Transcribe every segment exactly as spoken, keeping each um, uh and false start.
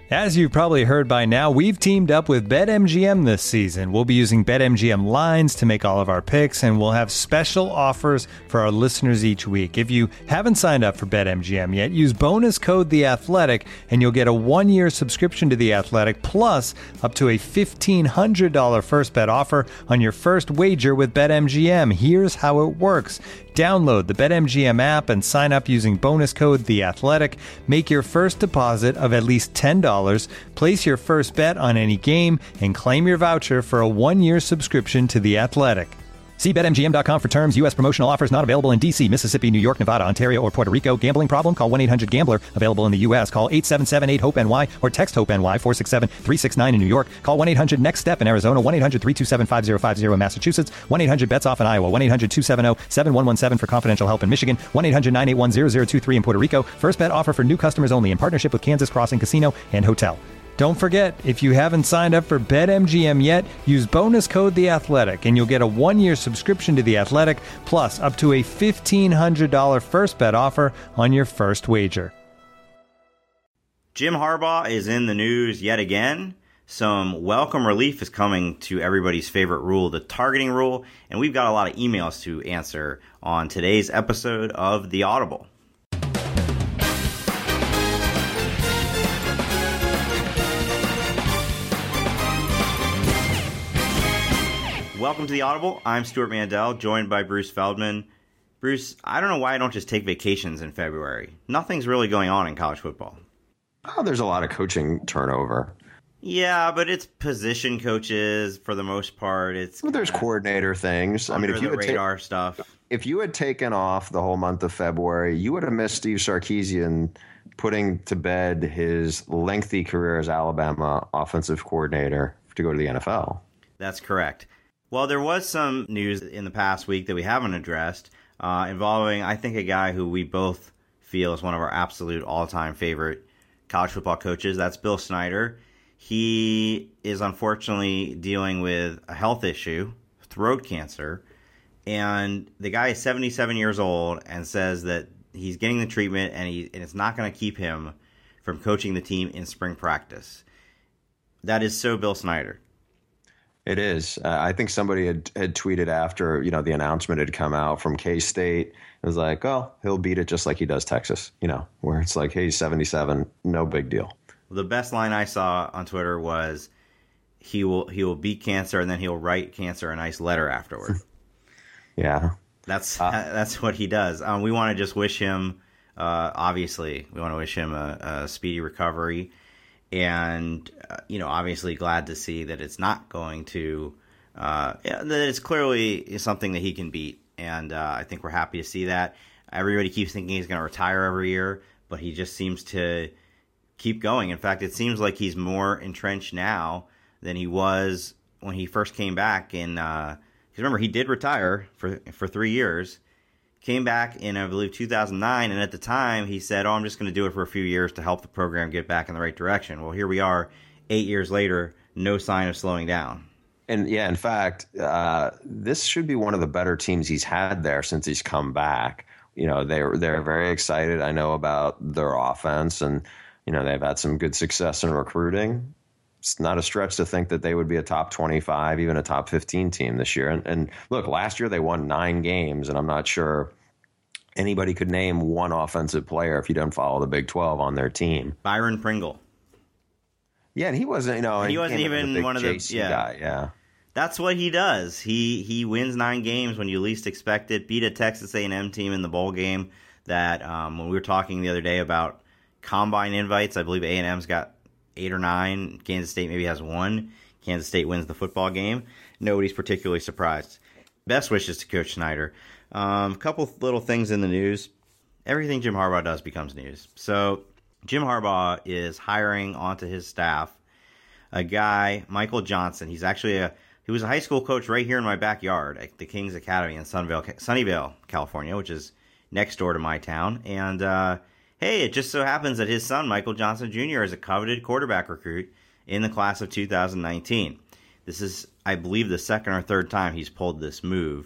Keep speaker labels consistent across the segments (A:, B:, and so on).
A: As you've probably heard by now, we've teamed up with BetMGM this season. We'll be using BetMGM lines to make all of our picks, and we'll have special offers for our listeners each week. If you haven't signed up for BetMGM yet, use bonus code The Athletic, and you'll get a one-year subscription to The Athletic, plus up to a fifteen hundred dollars first bet offer on your first wager with BetMGM. Here's how it works. Download the BetMGM app and sign up using bonus code The Athletic. Make your first deposit of at least ten dollars. Place your first bet on any game and claim your voucher for a one-year subscription to The Athletic. See Bet M G M dot com for terms. U S promotional offers not available in D C, Mississippi, New York, Nevada, Ontario, or Puerto Rico. Gambling problem? Call one eight hundred gambler. Available in the U S. Call eight seven seven eight hope N Y or text HOPE-NY four six seven three six nine in New York. Call one eight hundred next step in Arizona. one eight hundred three two seven five zero five zero in Massachusetts. one eight hundred bets off in Iowa. one eight hundred two seven zero seven one one seven for confidential help in Michigan. one eight hundred nine eight one zero zero two three in Puerto Rico. First bet offer for new customers only in partnership with Kansas Crossing Casino and Hotel. Don't forget, if you haven't signed up for BetMGM yet, use bonus code The Athletic, and you'll get a one-year subscription to The Athletic, plus up to a fifteen hundred dollars first bet offer on your first wager.
B: Jim Harbaugh is in the news yet again. Some welcome relief is coming to everybody's favorite rule, the targeting rule, and we've got a lot of emails to answer on today's episode of The Audible. Welcome to The Audible. I'm Stuart Mandel, joined by Bruce Feldman. Bruce, I don't know why I don't just take vacations in February. Nothing's really going on in college football.
C: Oh, there's a lot of coaching turnover.
B: Yeah, but it's position coaches for the most part. It's
C: well, there's coordinator things. I mean, if you
B: the
C: had
B: radar
C: ta-
B: stuff.
C: If you had taken off the whole month of February, you would have missed Steve Sarkisian putting to bed his lengthy career as Alabama offensive coordinator to go to the N F L.
B: That's correct. Well, there was some news in the past week that we haven't addressed uh, involving, I think, a guy who we both feel is one of our absolute all-time favorite college football coaches. That's Bill Snyder. He is unfortunately dealing with a health issue, throat cancer, and the guy is seventy-seven years old and says that he's getting the treatment and, he, and it's not going to keep him from coaching the team in spring practice. That is so Bill Snyder.
C: It is. Uh, I think somebody had, had tweeted after, you know, the announcement had come out from K-State. It was like, oh, he'll beat it just like he does Texas, you know, where it's like, hey, he's seventy-seven, no big deal.
B: The best line I saw on Twitter was he will he will beat cancer and then he'll write cancer a nice letter afterward.
C: Yeah.
B: That's
C: uh,
B: that's what he does. Um, we want to just wish him, uh, obviously, we want to wish him a, a speedy recovery. And, uh, you know, obviously glad to see that it's not going to, uh, yeah, that it's clearly something that he can beat. And uh, I think we're happy to see that. Everybody keeps thinking he's going to retire every year, but he just seems to keep going. In fact, it seems like he's more entrenched now than he was when he first came back in, uh, because remember, he did retire for, for three years. Came back in, I believe, two thousand nine, and at the time he said, oh, I'm just going to do it for a few years to help the program get back in the right direction. Well, here we are, eight years later, no sign of slowing down.
C: And, yeah, in fact, uh, this should be one of the better teams he's had there since he's come back. You know, they're, they're very excited, I know, about their offense, and, you know, they've had some good success in recruiting. It's not a stretch to think that they would be a top twenty-five, even a top fifteen team this year. And, and look, last year they won nine games, and I'm not sure anybody could name one offensive player, if you don't follow the Big twelve, on their team.
B: Byron Pringle.
C: Yeah, and he wasn't, you know,
B: and he wasn't even one of the
C: J C
B: yeah.
C: guy. Yeah,
B: that's what he does. He he wins nine games when you least expect it. Beat a Texas A and M team in the bowl game. That um, when we were talking the other day about combine invites, I believe A and M's got eight or nine. Kansas State maybe has one. Kansas State wins the football game. Nobody's particularly surprised. Best wishes to Coach Snyder. A um, couple little things in the news. Everything Jim Harbaugh does becomes news. So Jim Harbaugh is hiring onto his staff a guy, Michael Johnson. He's actually a he was a high school coach right here in my backyard at the King's Academy in Sunnyvale, Sunnyvale, California, which is next door to my town. And uh, hey, it just so happens that his son, Michael Johnson Junior, is a coveted quarterback recruit in the class of two thousand nineteen. This is, I believe, the second or third time he's pulled this move.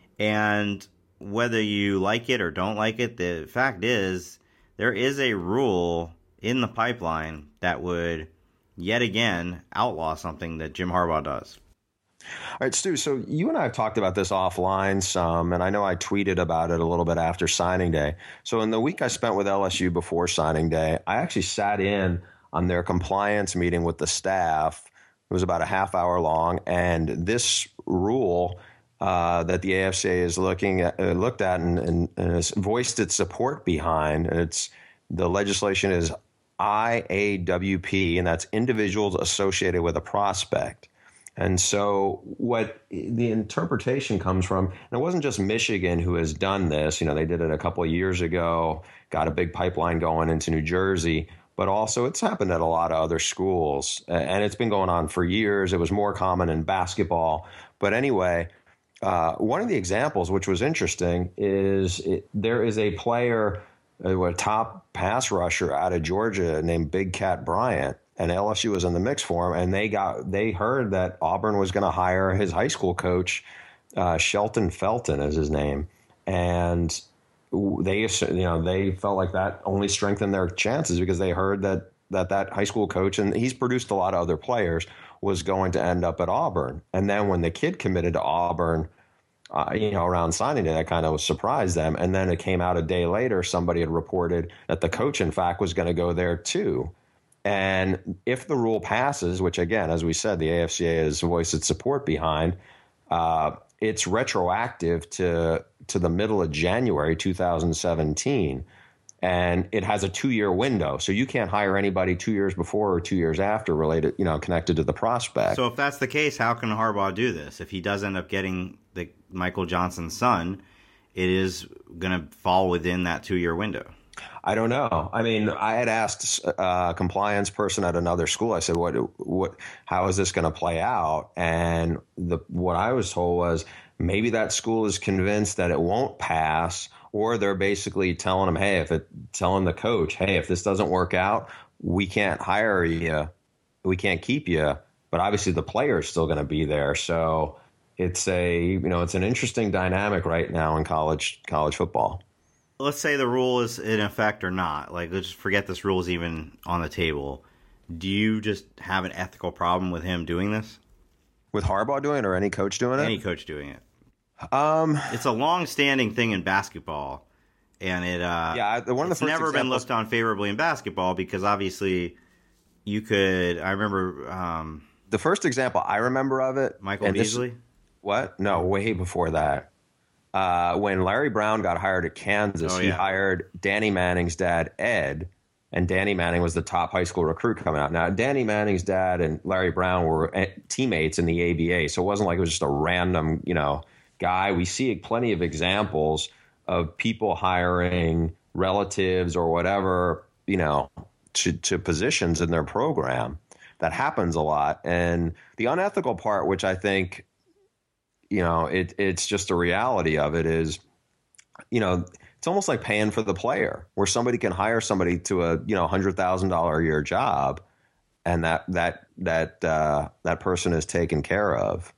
B: And whether you like it or don't like it, the fact is there is a rule in the pipeline that would yet again outlaw something that Jim Harbaugh does.
C: All right, Stu, so you and I have talked about this offline some, and I know I tweeted about it a little bit after signing day. So in the week I spent with L S U before signing day, I actually sat in on their compliance meeting with the staff. It was about a half hour long, and this rule uh, that the A F C A is looking at, uh, looked at and, and, and has voiced its support behind, it's the legislation is I A W P, and that's individuals associated with a prospect. And so what the interpretation comes from, and it wasn't just Michigan who has done this. You know, they did it a couple of years ago, got a big pipeline going into New Jersey, but also it's happened at a lot of other schools. And it's been going on for years. It was more common in basketball. But anyway, uh, one of the examples, which was interesting, is it, there is a player, a top pass rusher out of Georgia named Big Cat Bryant. And L S U was in the mix for him, and they got they heard that Auburn was going to hire his high school coach, uh, Shelton Felton is his name, and they you know they felt like that only strengthened their chances because they heard that that that high school coach, and he's produced a lot of other players, was going to end up at Auburn. And then when the kid committed to Auburn, uh, you know, around signing day, that kind of surprised them. And then it came out a day later, somebody had reported that the coach, in fact, was going to go there too. And if the rule passes, which, again, as we said, the A F C A has voiced its support behind, uh, it's retroactive to to the middle of January two thousand seventeen. And it has a two-year window. So you can't hire anybody two years before or two years after related, you know, connected to the prospect.
B: So if that's the case, how can Harbaugh do this? If he does end up getting the Michael Johnson's son, it is going to fall within that two-year window.
C: I don't know. I mean, I had asked a compliance person at another school. I said, "What? What? How is this going to play out?" And the what I was told was maybe that school is convinced that it won't pass, or they're basically telling them, "Hey, if it telling the coach, hey, if this doesn't work out, we can't hire you, we can't keep you." But obviously, the player is still going to be there. So it's a you know it's an interesting dynamic right now in college college football.
B: Let's say the rule is in effect or not. Like, let's just forget this rule is even on the table. Do you just have an ethical problem with him doing this?
C: With Harbaugh doing it or any coach doing it?
B: Any coach doing it.
C: Um,
B: it's a long-standing thing in basketball, and it uh,
C: yeah, one of the
B: it's
C: first
B: never
C: examples-
B: been looked on favorably in basketball because obviously you could. I remember um,
C: the first example I remember of it.
B: Michael Beasley.
C: This, what? No, way before that. Uh, when Larry Brown got hired at Kansas,
B: oh,
C: he
B: yeah.
C: hired Danny Manning's dad, Ed, and Danny Manning was the top high school recruit coming out. Now, Danny Manning's dad and Larry Brown were teammates in the A B A, so it wasn't like it was just a random, you know, guy. We see plenty of examples of people hiring relatives or whatever, you know, to, to positions in their program. That happens a lot. And the unethical part, which I think, you know, it, it's just a reality of it is, you know, it's almost like paying for the player where somebody can hire somebody to a, you know, one hundred thousand dollars a year job and that that that uh, that person is taken care of.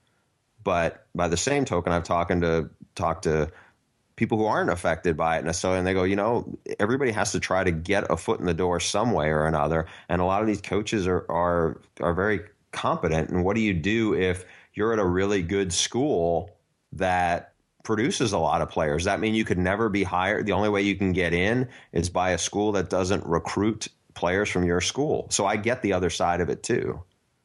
C: But by the same token, I've talking to talked to people who aren't affected by it necessarily, and they go, you know, everybody has to try to get a foot in the door some way or another. And a lot of these coaches are are are very competent. And what do you do if you're at a really good school that produces a lot of players? That mean you could never be hired? The only way you can get in is by a school that doesn't recruit players from your school. So I get the other side of it too.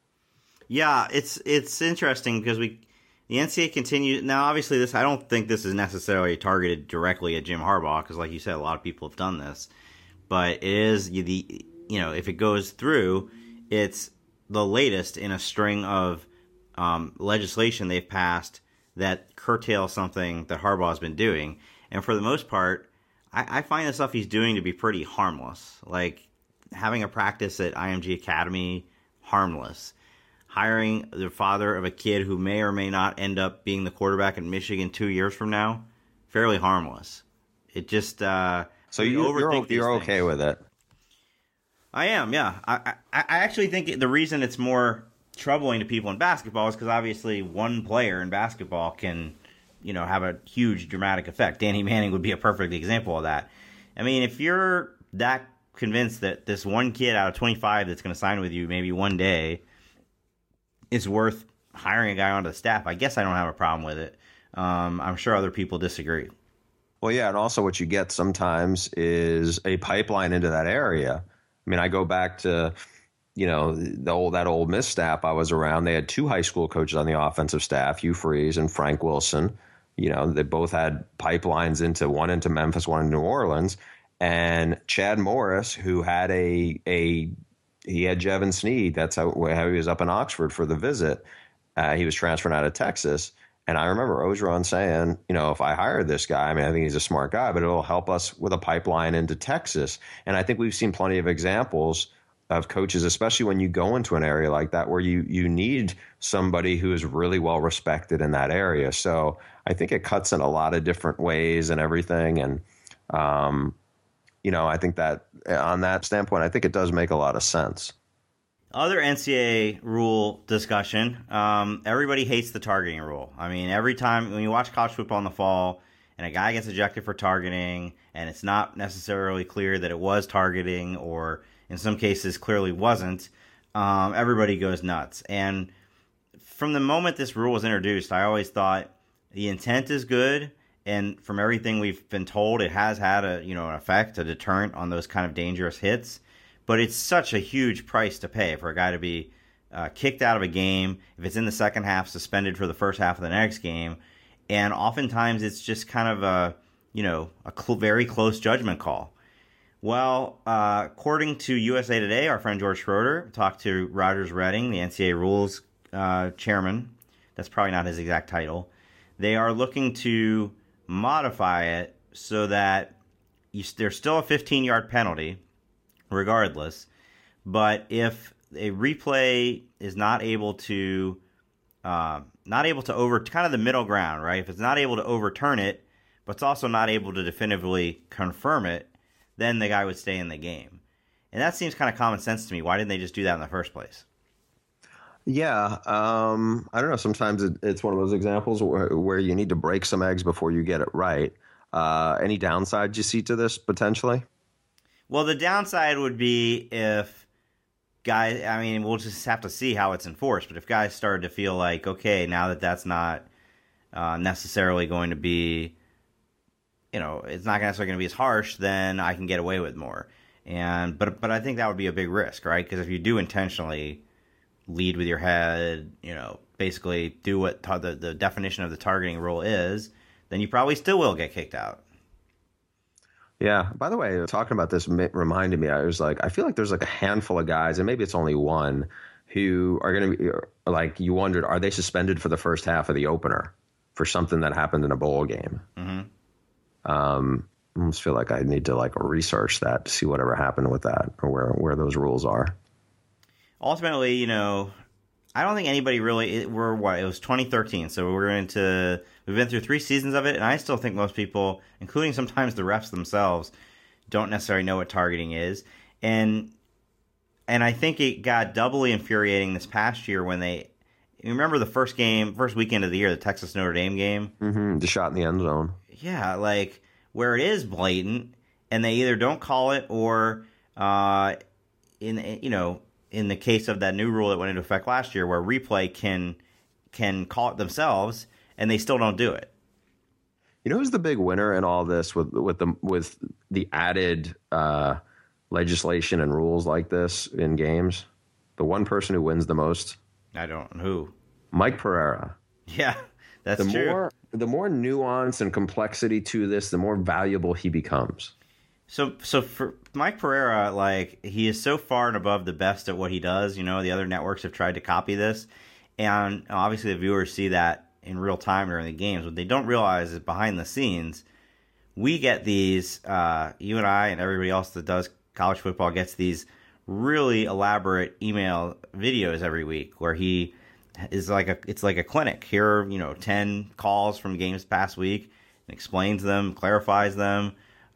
B: Yeah, it's it's interesting because we the N C A A continues now. Obviously, this I don't think this is necessarily targeted directly at Jim Harbaugh because, like you said, a lot of people have done this. But it is the you know if it goes through, it's the latest in a string of Um, legislation they've passed that curtails something that Harbaugh's been doing. And for the most part, I, I find the stuff he's doing to be pretty harmless. Like having a practice at I M G Academy, harmless. Hiring the father of a kid who may or may not end up being the quarterback in Michigan two years from now, fairly harmless. It just uh,
C: so you, you're you're okay with it.
B: I am, yeah. I I, I actually think the reason it's more troubling to people in basketball is because obviously one player in basketball can, you know, have a huge dramatic effect. Danny Manning would be a perfect example of that. I mean, if you're that convinced that this one kid out of twenty-five that's going to sign with you maybe one day is worth hiring a guy onto the staff, I guess I don't have a problem with it. Um, I'm sure other people disagree.
C: Well, yeah, and also what you get sometimes is a pipeline into that area. I mean, I go back to, you know, the old that old Miss staff I was around. They had two high school coaches on the offensive staff, Hugh Freeze and Frank Wilson. You know, they both had pipelines into one into Memphis, one in New Orleans. And Chad Morris, who had a a he had Jevin Sneed. That's how, how he was up in Oxford for the visit. Uh, he was transferring out of Texas. And I remember Ogeron saying, you know, if I hire this guy, I mean, I think he's a smart guy, but it'll help us with a pipeline into Texas. And I think we've seen plenty of examples of coaches, especially when you go into an area like that, where you you need somebody who is really well respected in that area. So I think it cuts in a lot of different ways and everything. And, um, you know, I think that on that standpoint, I think it does make a lot of sense.
B: Other N C double A rule discussion, um, everybody hates the targeting rule. I mean, every time when you watch college football in the fall and a guy gets ejected for targeting and it's not necessarily clear that it was targeting or in some cases clearly wasn't, um, everybody goes nuts. And from the moment this rule was introduced, I always thought the intent is good. And from everything we've been told, it has had a, you know, an effect, a deterrent on those kind of dangerous hits. But it's such a huge price to pay for a guy to be uh, kicked out of a game. If it's in the second half, suspended for the first half of the next game. And oftentimes it's just kind of a, you know, a cl- very close judgment call. Well, uh, according to U S A Today, our friend George Schroeder talked to Rogers Redding, the N C double A rules uh, chairman. That's probably not his exact title. They are looking to modify it so that you, there's still a fifteen-yard penalty regardless, but if a replay is not able to uh, not able to over kind of the middle ground, right? If it's not able to overturn it, but it's also not able to definitively confirm it, then the guy would stay in the game. And that seems kind of common sense to me. Why didn't they just do that in the first place?
C: Yeah, um, I don't know. Sometimes it, it's one of those examples where, where you need to break some eggs before you get it right. Uh, any downside you see to this potentially?
B: Well, the downside would be if guys, I mean, we'll just have to see how it's enforced. But if guys started to feel like, okay, now that that's not uh, necessarily going to be, you know, it's not necessarily going to be as harsh, then I can get away with more. And but but I think that would be a big risk, right? Because if you do intentionally lead with your head, you know, basically do what ta- the, the definition of the targeting rule is, then you probably still will get kicked out.
C: Yeah. By the way, talking about this reminded me, I was like, I feel like there's like a handful of guys, and maybe it's only one, who are going to be like, you wondered, are they suspended for the first half of the opener for something that happened in a bowl game? Mm-hmm. Um, I almost feel like I need to like research that to see whatever happened with that or where, where those rules are.
B: Ultimately, you know, I don't think anybody really, it, we're what, it was twenty thirteen, so we're into, we've been through three seasons of it, and I still think most people, including sometimes the refs themselves, don't necessarily know what targeting is. And and I think it got doubly infuriating this past year when they, you remember the first game, first weekend of the year, the Texas Notre Dame game?
C: Mm-hmm, the shot in the end zone.
B: Yeah, like, where it is blatant, and they either don't call it, or, uh, in you know, in the case of that new rule that went into effect last year, where replay can can call it themselves, and they still don't do it.
C: You know who's the big winner in all this with with the with the added uh, legislation and rules like this in games? The one person who wins the most?
B: I don't who.
C: Mike Pereira.
B: Yeah, that's
C: the
B: true.
C: More, the more nuance and complexity to this, the more valuable he becomes.
B: So, so for Mike Pereira, like, he is so far and above the best at what he does. You know, the other networks have tried to copy this, and obviously the viewers see that in real time during the games. What they don't realize is behind the scenes, we get these, uh, you and I and everybody else that does college football gets these really elaborate email videos every week where he is like a, it's like a clinic. Here are, you know, ten calls from games past week, and explains them, clarifies them.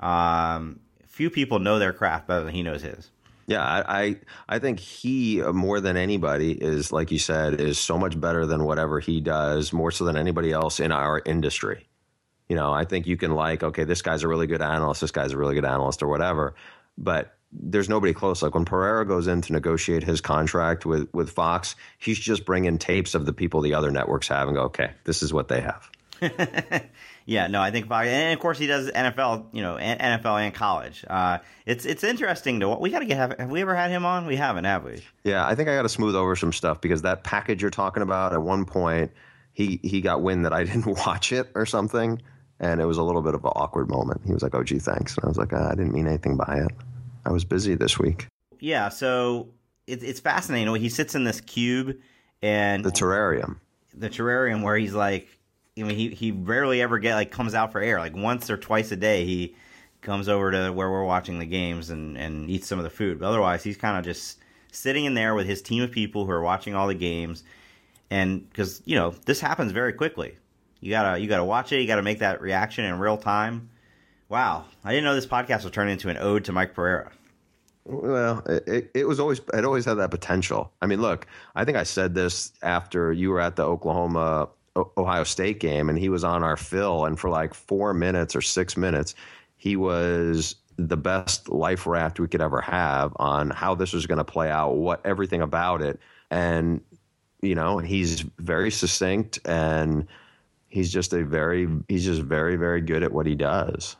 B: Um, few people know their craft better than he knows his.
C: Yeah, I, I I think he, more than anybody, is, like you said, is so much better than whatever he does, more so than anybody else in our industry. You know, I think you can like, okay, this guy's a really good analyst, this guy's a really good analyst or whatever. But there's nobody close. Like when Pereira goes in to negotiate his contract with, with Fox, he's just bringing tapes of the people the other networks have and go, okay, this is what they have.
B: Yeah, no, I think Fox, and of course he does N F L, you know, N F L and college. Uh, it's it's interesting to we got to get have, have we ever had him on? We haven't, have we?
C: Yeah, I think I got to smooth over some stuff because that package you're talking about at one point, he he got wind that I didn't watch it or something, and it was a little bit of an awkward moment. He was like, "Oh, gee, thanks," and I was like, ah, "I didn't mean anything by it. I was busy this week."
B: Yeah, so it, it's fascinating. He sits in this cube and
C: the terrarium,
B: the terrarium where he's like. I mean, he, he rarely ever get like comes out for air. Like once or twice a day, he comes over to where we're watching the games and, and eats some of the food. But otherwise, he's kind of just sitting in there with his team of people who are watching all the games. And because you know this happens very quickly, you gotta you gotta watch it. You gotta make that reaction in real time. Wow, I didn't know this podcast would turn into an ode to Mike Pereira.
C: Well, it, it was always it always had that potential. I mean, look, I think I said this after you were at the Oklahoma. Ohio State game, and he was on our fill, and for like four minutes or six minutes, he was the best life raft we could ever have on how this was going to play out, what everything about it. And, you know, he's very succinct, and he's just a very, he's just very, very good at what he does.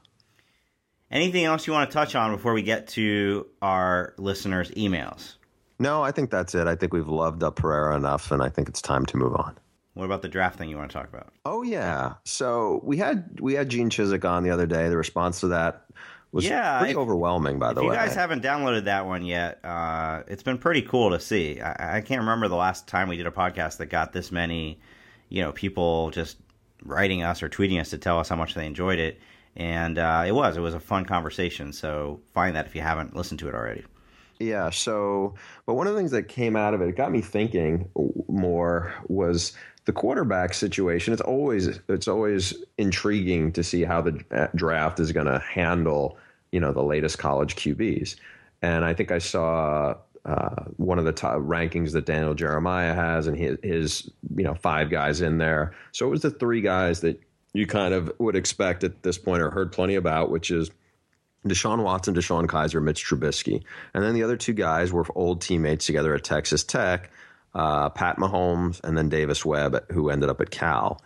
B: Anything else you want to touch on before we get to our listeners' emails?
C: No, I think that's it. I think we've loved up Pereira enough, and I think it's time to move on.
B: What about the draft thing you want to talk about?
C: Oh yeah, so we had we had Gene Chizik on the other day. The response to that was
B: yeah,
C: pretty
B: if,
C: overwhelming. By the
B: way, if
C: way,
B: you guys haven't downloaded that one yet, uh, it's been pretty cool to see. I, I can't remember the last time we did a podcast that got this many, you know, people just writing us or tweeting us to tell us how much they enjoyed it, and uh, it was it was a fun conversation. So find that if you haven't listened to it already.
C: Yeah. So, but one of the things that came out of it, it got me thinking more was the quarterback situation. It's always it's always intriguing to see how the draft is going to handle, you know, the latest college Q Bs. And I think I saw uh, one of the top rankings that Daniel Jeremiah has, and his, his you know five guys in there. So it was the three guys that you kind of would expect at this point or heard plenty about, which is Deshaun Watson, Deshaun Kaiser, Mitch Trubisky. And then the other two guys were old teammates together at Texas Tech, uh, Pat Mahomes, and then Davis Webb, who ended up at Cal.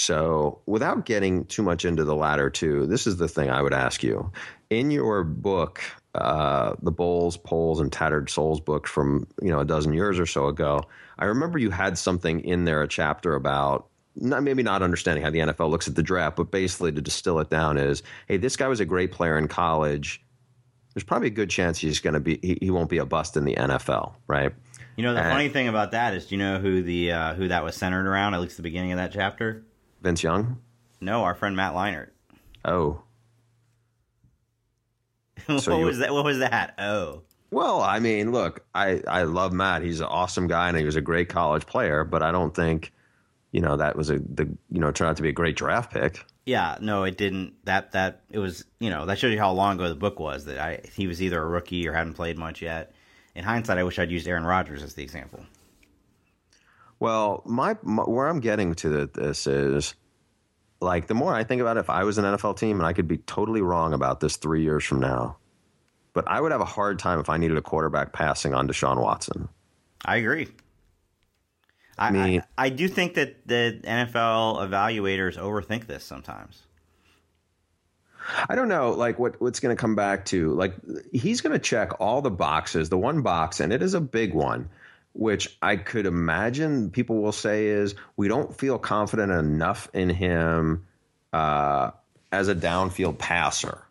C: So without getting too much into the latter two, this is the thing I would ask you. In your book, uh, the Bowls, Polls, and Tattered Souls book from, you know, a dozen years or so ago, I remember you had something in there, a chapter about Not, maybe not understanding how the N F L looks at the draft, but basically to distill it down is, hey, this guy was a great player in college. There's probably a good chance he's going to be he, he won't be a bust in the N F L, right?
B: You know, the
C: and,
B: funny thing about that is, do you know who the uh, who that was centered around? At least the beginning of that chapter.
C: Vince Young?
B: No, our friend Matt Leinart.
C: Oh,
B: what
C: so you,
B: was that? What was that? Oh.
C: Well, I mean, look, I I love Matt. He's an awesome guy, and he was a great college player. But I don't think. You know, that was a the you know turned out to be a great draft pick.
B: Yeah, no, it didn't. That that it was you know that shows you how long ago the book was. That I he was either a rookie or hadn't played much yet. In hindsight, I wish I'd used Aaron Rodgers as the example.
C: Well, my, my where I'm getting to this is like the more I think about it, if I was an N F L team, and I could be totally wrong about this three years from now, but I would have a hard time if I needed a quarterback passing on Deshaun Watson.
B: I agree. I, I, I do think that the N F L evaluators overthink this sometimes.
C: I don't know, like what, what's going to come back to. Like he's going to check all the boxes, the one box, and it is a big one, which I could imagine people will say is we don't feel confident enough in him uh, as a downfield passer.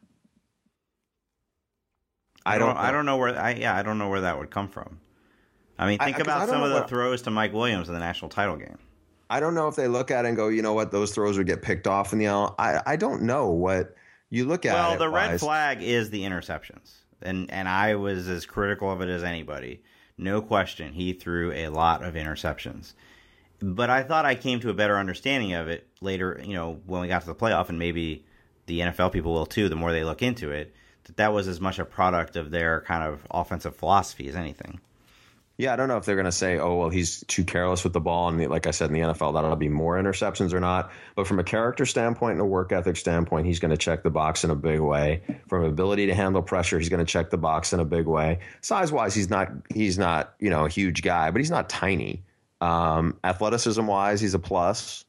B: I don't. I don't know, I don't know where. I, yeah, I don't know where that would come from. I mean, think I, about some of the what, throws to Mike Williams in the national title game.
C: I don't know if they look at it and go, you know what, those throws would get picked off in the L. I, I don't know what you look at.
B: Well,
C: it
B: the red
C: wise.
B: flag is the interceptions. And, and I was as critical of it as anybody. No question, he threw a lot of interceptions. But I thought I came to a better understanding of it later, you know, when we got to the playoff, and maybe the N F L people will too, the more they look into it, that that was as much a product of their kind of offensive philosophy as anything.
C: Yeah, I don't know if they're going to say, oh, well, he's too careless with the ball. And like I said, in the N F L, that'll be more interceptions or not. But from a character standpoint and a work ethic standpoint, he's going to check the box in a big way. From ability to handle pressure, he's going to check the box in a big way. Size-wise, he's not, he's not, you know, a huge guy, but he's not tiny. Um, athleticism-wise, he's a plus.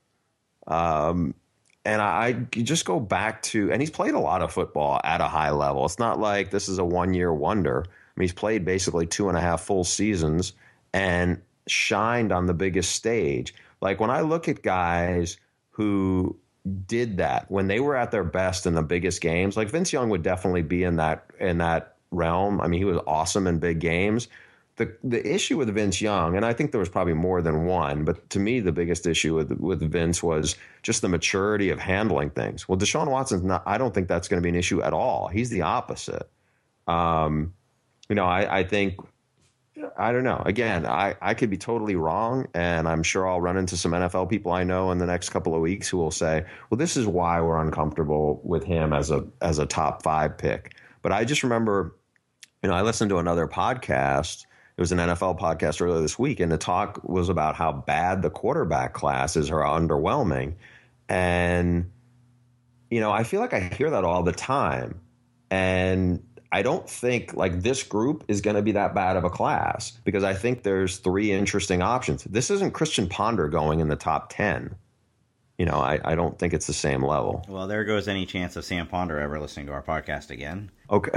C: Um, and I, I just go back to, and he's played a lot of football at a high level. It's not like this is a one-year wonder. I mean, he's played basically two and a half full seasons and shined on the biggest stage. Like when I look at guys who did that when they were at their best in the biggest games, like Vince Young would definitely be in that in that realm. I mean, he was awesome in big games. The the issue with Vince Young, and I think there was probably more than one, but to me, the biggest issue with with Vince was just the maturity of handling things. Well, Deshaun Watson's not. I don't think that's going to be an issue at all. He's the opposite. Um, You know, I, I think, I don't know. Again, I, I could be totally wrong, and I'm sure I'll run into some N F L people I know in the next couple of weeks who will say, well, this is why we're uncomfortable with him as a as a top five pick. But I just remember, you know, I listened to another podcast. It was an N F L podcast earlier this week, and the talk was about how bad the quarterback class is or underwhelming. And, you know, I feel like I hear that all the time. And I don't think like this group is going to be that bad of a class because I think there's three interesting options. This isn't Christian Ponder going in the top ten. You know, I, I don't think it's the same level.
B: Well, there goes any chance of Sam Ponder ever listening to our podcast again.
C: Okay.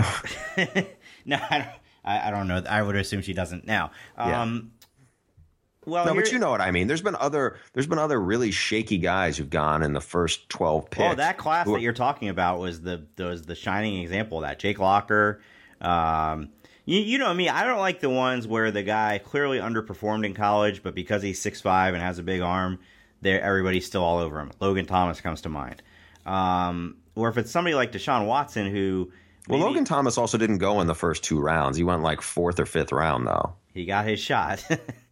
B: No, I don't, I, I don't know. I would assume she doesn't now. Um, Well,
C: no,
B: here,
C: but you know what I mean. There's been other there's been other really shaky guys who've gone in the first twelve picks.
B: Oh, that class that you're talking about was the was the shining example of that. Jake Locker. Um, you, you know me. I don't like the ones where the guy clearly underperformed in college, but because he's six five and has a big arm, there everybody's still all over him. Logan Thomas comes to mind. Um, or if it's somebody like Deshaun Watson who.
C: Well,
B: maybe,
C: Logan Thomas also didn't go in the first two rounds. He went like fourth or fifth round, though.
B: He got his shot.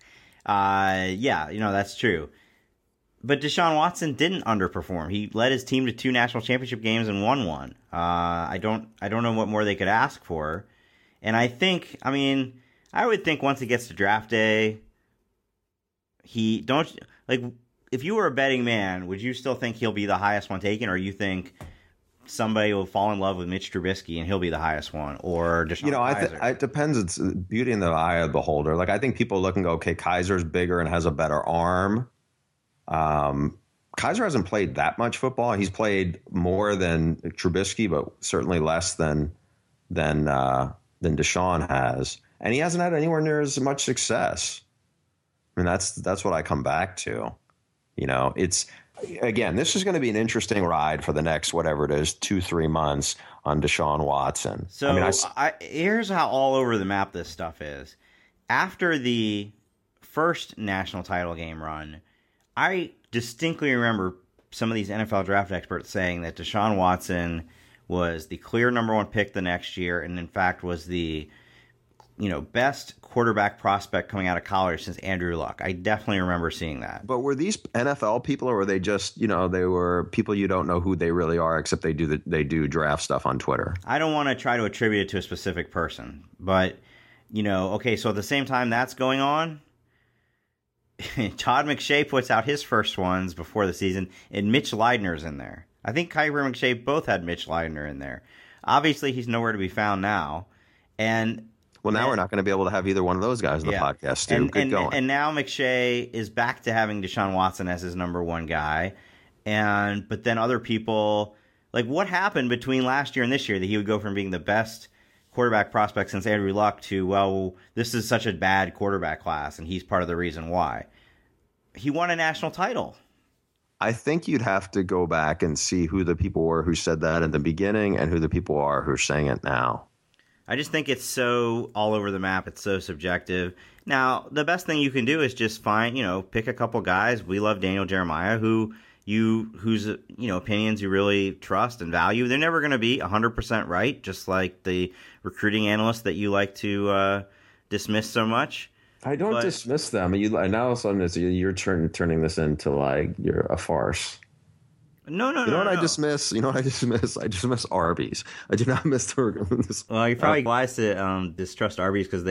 B: Uh, yeah, you know, that's true. But Deshaun Watson didn't underperform. He led his team to two national championship games and won one. Uh, I don't, I don't know what more they could ask for. And I think, I mean, I would think once he gets to draft day, he don't like. If you were a betting man, would you still think he'll be the highest one taken, or you think somebody will fall in love with Mitch Trubisky and he'll be the highest one, or Deshaun
C: you know, I
B: Kaiser?
C: th- it depends. It's beauty in the eye of the beholder. Like I think people look and go, okay, Kaiser's bigger and has a better arm. Um, Kaiser hasn't played that much football. He's played more than Trubisky, but certainly less than than uh, than Deshaun has, and he hasn't had anywhere near as much success. I mean, that's that's what I come back to. You know, it's. Again, this is going to be an interesting ride for the next, whatever it is, two, three months on Deshaun Watson.
B: So
C: I mean, I,
B: I, here's how all over the map this stuff is. After the first national title game run, I distinctly remember some of these N F L draft experts saying that Deshaun Watson was the clear number one pick the next year, and in fact was the you know best quarterback prospect coming out of college since Andrew Luck. I definitely remember seeing that.
C: But were these N F L people, or were they just, you know, they were people you don't know who they really are, except they do the, they do draft stuff on Twitter?
B: I don't want to try to attribute it to a specific person, but you know, okay, so at the same time that's going on, Todd McShay puts out his first ones before the season, and Mitch Leidner's in there. I think Kyrie and McShay both had Mitch Leidner in there. Obviously, he's nowhere to be found now, and
C: well, now
B: and,
C: we're not going to be able to have either one of those guys on the
B: yeah.
C: podcast, Stu.
B: And,
C: Good
B: and,
C: going.
B: And now McShay is back to having Deshaun Watson as his number one guy, and but then other people, like what happened between last year and this year that he would go from being the best quarterback prospect since Andrew Luck to, well, this is such a bad quarterback class, and he's part of the reason why. He won a national title.
C: I think you'd have to go back and see who the people were who said that in the beginning and who the people are who are saying it now.
B: I just think it's so all over the map. It's so subjective. Now, the best thing you can do is just find, you know, pick a couple guys. We love Daniel Jeremiah, who you, whose, you know, opinions you really trust and value. They're never going to be one hundred percent right, just like the recruiting analysts that you like to uh, dismiss so much.
C: I don't
B: but,
C: dismiss them. You now all of a sudden it's, you're turn, turning this into like you're a farce.
B: No, no, no.
C: You know what
B: no,
C: I
B: no.
C: dismiss? You know what I dismiss? I dismiss Arby's. I do not miss the.
B: Well, you're probably uh, wise to um, distrust Arby's because they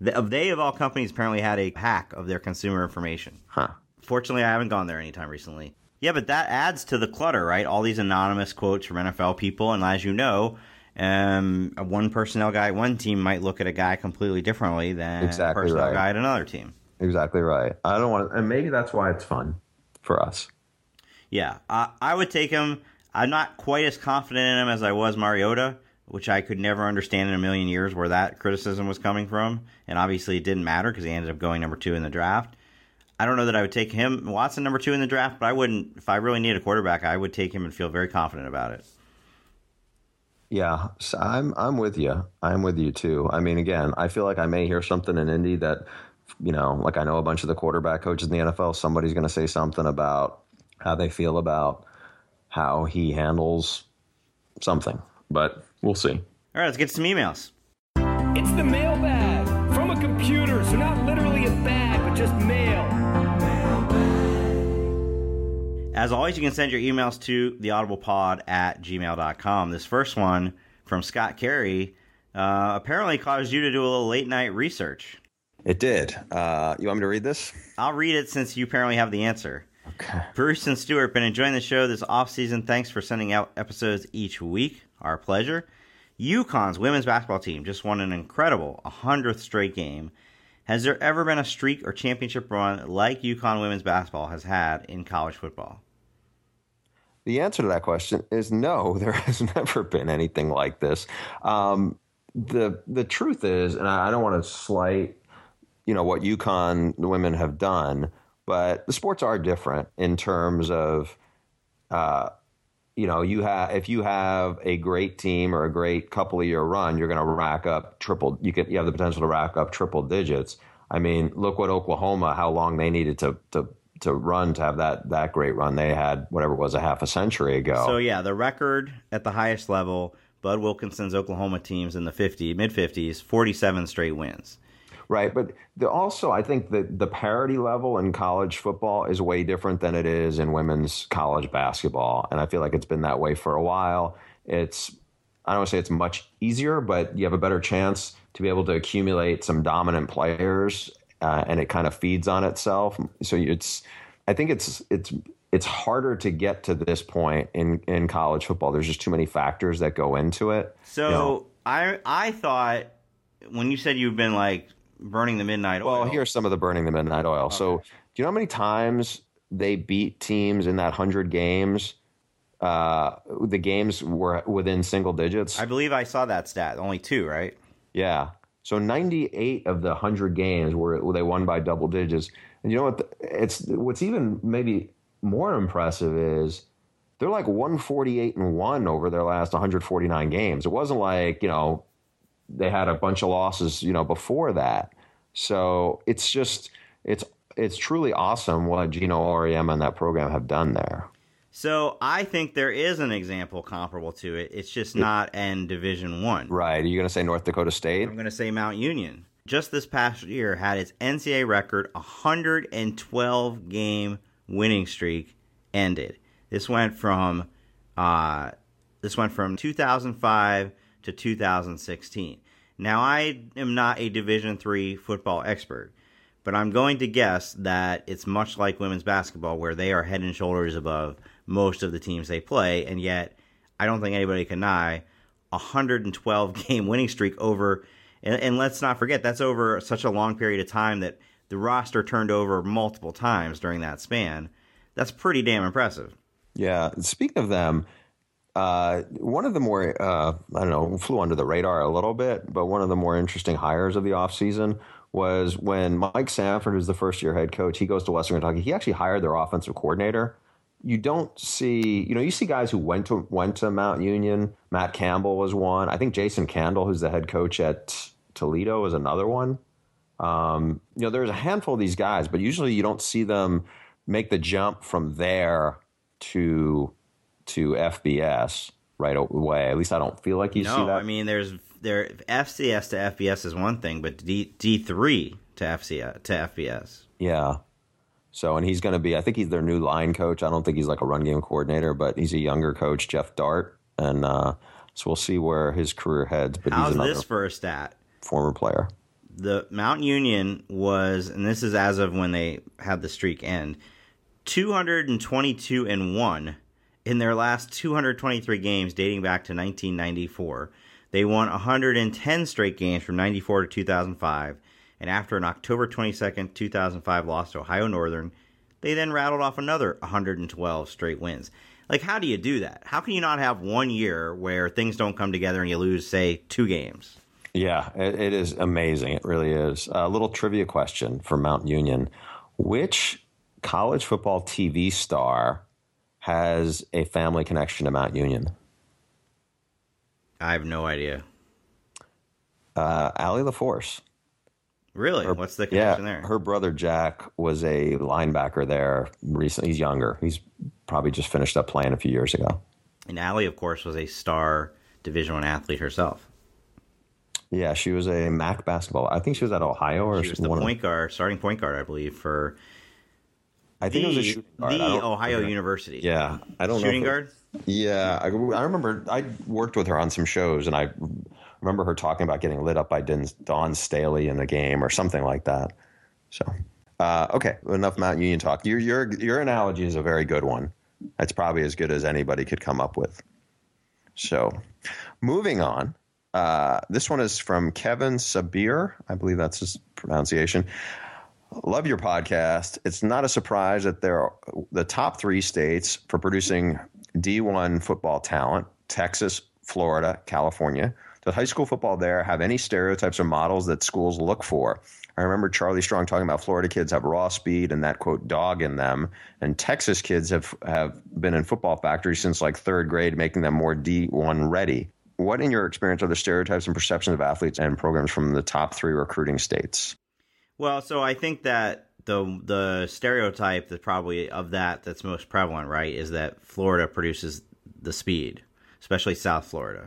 B: They, they of all companies apparently had a hack of their consumer information.
C: Huh.
B: Fortunately, I haven't gone there anytime recently. Yeah, but that adds to the clutter, right? All these anonymous quotes from N F L people, and as you know, um, a one personnel guy at one team might look at a guy completely differently than
C: exactly
B: a personnel
C: right.
B: guy at another team.
C: Exactly right. I don't want to, and maybe that's why it's fun for us.
B: Yeah, I, I would take him. I'm not quite as confident in him as I was Mariota, which I could never understand in a million years where that criticism was coming from. And obviously it didn't matter because he ended up going number two in the draft. I don't know that I would take him, Watson, number two in the draft, but I wouldn't, if I really need a quarterback, I would take him and feel very confident about it.
C: Yeah, so I'm I'm with you. I'm with you too. I mean, again, I feel like I may hear something in Indy that, you know, like I know a bunch of the quarterback coaches in the N F L, somebody's going to say something about how they feel about how he handles something, but we'll see.
B: All right, let's get some emails.
D: It's the mailbag from a computer, so not literally a bag, but just mail.
B: As always, you can send your emails to theaudiblepod at gmail dot com. This first one from Scott Carey uh, apparently caused you to do a little late night research.
C: It did. Uh, you want me to read this?
B: I'll read it since you apparently have the answer.
C: Okay.
B: Bruce and Stewart, been enjoying the show this offseason. Thanks for sending out episodes each week. Our pleasure. UConn's women's basketball team just won an incredible one hundredth straight game. Has there ever been a streak or championship run like UConn women's basketball has had in college football?
C: The answer to that question is no, there has never been anything like this. Um, the the truth is, and I don't want to slight, you know, what UConn women have done, but the sports are different in terms of, uh, you know, you have if you have a great team or a great couple of year run, you're going to rack up triple. You can you have the potential to rack up triple digits. I mean, look what Oklahoma, how long they needed to to to run to have that that great run. They had whatever it was a half a century ago.
B: So yeah, the record at the highest level, Bud Wilkinson's Oklahoma teams in the fifty mid fifties, forty-seven straight wins.
C: Right, but the, also I think that the parity level in college football is way different than it is in women's college basketball, and I feel like it's been that way for a while. It's I don't want to say it's much easier, but you have a better chance to be able to accumulate some dominant players, uh, and it kind of feeds on itself. So it's I think it's it's it's harder to get to this point in, in college football. There's just too many factors that go into it.
B: So
C: you know?
B: I I thought when you said you've been like burning the midnight oil.
C: Well, here's some of the burning the midnight oil. Okay. So do you know how many times they beat teams in that one hundred games? Uh, the games were within single digits.
B: I believe I saw that stat. Only two, right?
C: Yeah. So ninety-eight of the one hundred games were they won by double digits. And you know what? It's what's even maybe more impressive is they're like one forty-eight and one over their last one hundred forty-nine games. It wasn't like, you know, they had a bunch of losses, you know, before that. So it's just it's it's truly awesome what Gino Auriemma and that program have done there.
B: So I think there is an example comparable to it. It's just not in Division One.
C: Right. Are you going to say North Dakota State?
B: I'm going to say Mount Union. Just this past year had its N C double A record one hundred twelve game winning streak ended. This went from uh, this went from two thousand five to two thousand sixteen. Now, I am not a Division three football expert, but I'm going to guess that it's much like women's basketball, where they are head and shoulders above most of the teams they play, and yet I don't think anybody can deny a one hundred twelve game winning streak over, and, and let's not forget, that's over such a long period of time that the roster turned over multiple times during that span. That's pretty damn impressive.
C: Yeah. Speaking of them, Uh, one of the more, uh, I don't know, flew under the radar a little bit, but one of the more interesting hires of the offseason was when Mike Sanford, who's the first-year head coach, he goes to Western Kentucky. He actually hired their offensive coordinator. You don't see, you know, you see guys who went to went to Mount Union. Matt Campbell was one. I think Jason Candle, who's the head coach at Toledo, is another one. Um, you know, there's a handful of these guys, but usually you don't see them make the jump from there to to F B S right away. At least I don't feel like you
B: no,
C: see that.
B: I mean, there's there F C S to F B S is one thing, but D D three to F C S to F B S.
C: Yeah. So, and he's going to be, I think he's their new line coach. I don't think he's like a run game coordinator, but he's a younger coach, Jeff Dart. And uh, so we'll see where his career heads. But
B: How's
C: he's another
B: this for a stat?
C: former player.
B: the Mount Union was, and this is as of when they had the streak end, two hundred twenty-two and one in their last two hundred twenty-three games dating back to nineteen ninety-four. They won one hundred ten straight games from ninety-four to two thousand five, and after an October twenty-second, two thousand five loss to Ohio Northern, they then rattled off another one hundred twelve straight wins. Like, how do you do that? How can you not have one year where things don't come together and you lose, say, two games?
C: Yeah, it, it is amazing. It really is. A little trivia question for Mount Union. Which college football T V star has a family connection to Mount Union?
B: I have no idea.
C: Uh, Allie LaForce.
B: Really?
C: Her,
B: What's the connection
C: yeah,
B: there?
C: Her brother Jack was a linebacker there recently. He's younger. He's probably just finished up playing a few years ago.
B: And Allie, of course, was a star Division One athlete herself.
C: Yeah, she was a M A C basketball. I think she was at Ohio, or
B: she was the point guard, starting point guard, I believe, for
C: I think
B: the,
C: it was a shooting guard.
B: the Ohio
C: remember.
B: University.
C: Yeah, I don't
B: shooting
C: know.
B: Shooting guard?
C: Yeah, I, I remember I worked with her on some shows, and I remember her talking about getting lit up by Dawn Staley in a game or something like that. So, uh, okay, enough Mount Union talk. Your your your analogy is a very good one. That's probably as good as anybody could come up with. So, moving on. Uh, this one is from Kevin Sabir. I believe that's his pronunciation. Love your podcast. It's not a surprise that there are the top three states for producing D one football talent: Texas, Florida, California. Does high school football there have any stereotypes or models that schools look for? I remember Charlie Strong talking about Florida kids have raw speed and that, quote, dog in them. And Texas kids have, have been in football factories since like third grade, making them more D one ready. What, in your experience, are the stereotypes and perceptions of athletes and programs from the top three recruiting states?
B: Well, so I think that the the stereotype that probably of that that's most prevalent, right, is that Florida produces the speed, especially South Florida.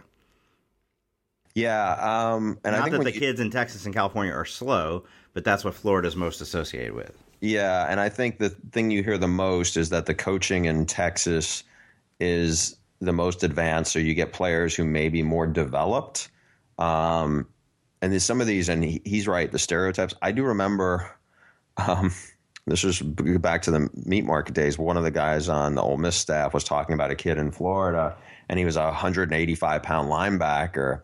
C: Yeah, um, and
B: not
C: I think
B: that the
C: you,
B: kids in Texas and California are slow, but that's what Florida's most associated with.
C: Yeah, and I think the thing you hear the most is that the coaching in Texas is the most advanced, so you get players who may be more developed. Um, and there's some of these, and he, he's right, the stereotypes. I do remember, um, this was back to the meat market days, one of the guys on the Ole Miss staff was talking about a kid in Florida, and he was a one hundred eighty-five pound linebacker.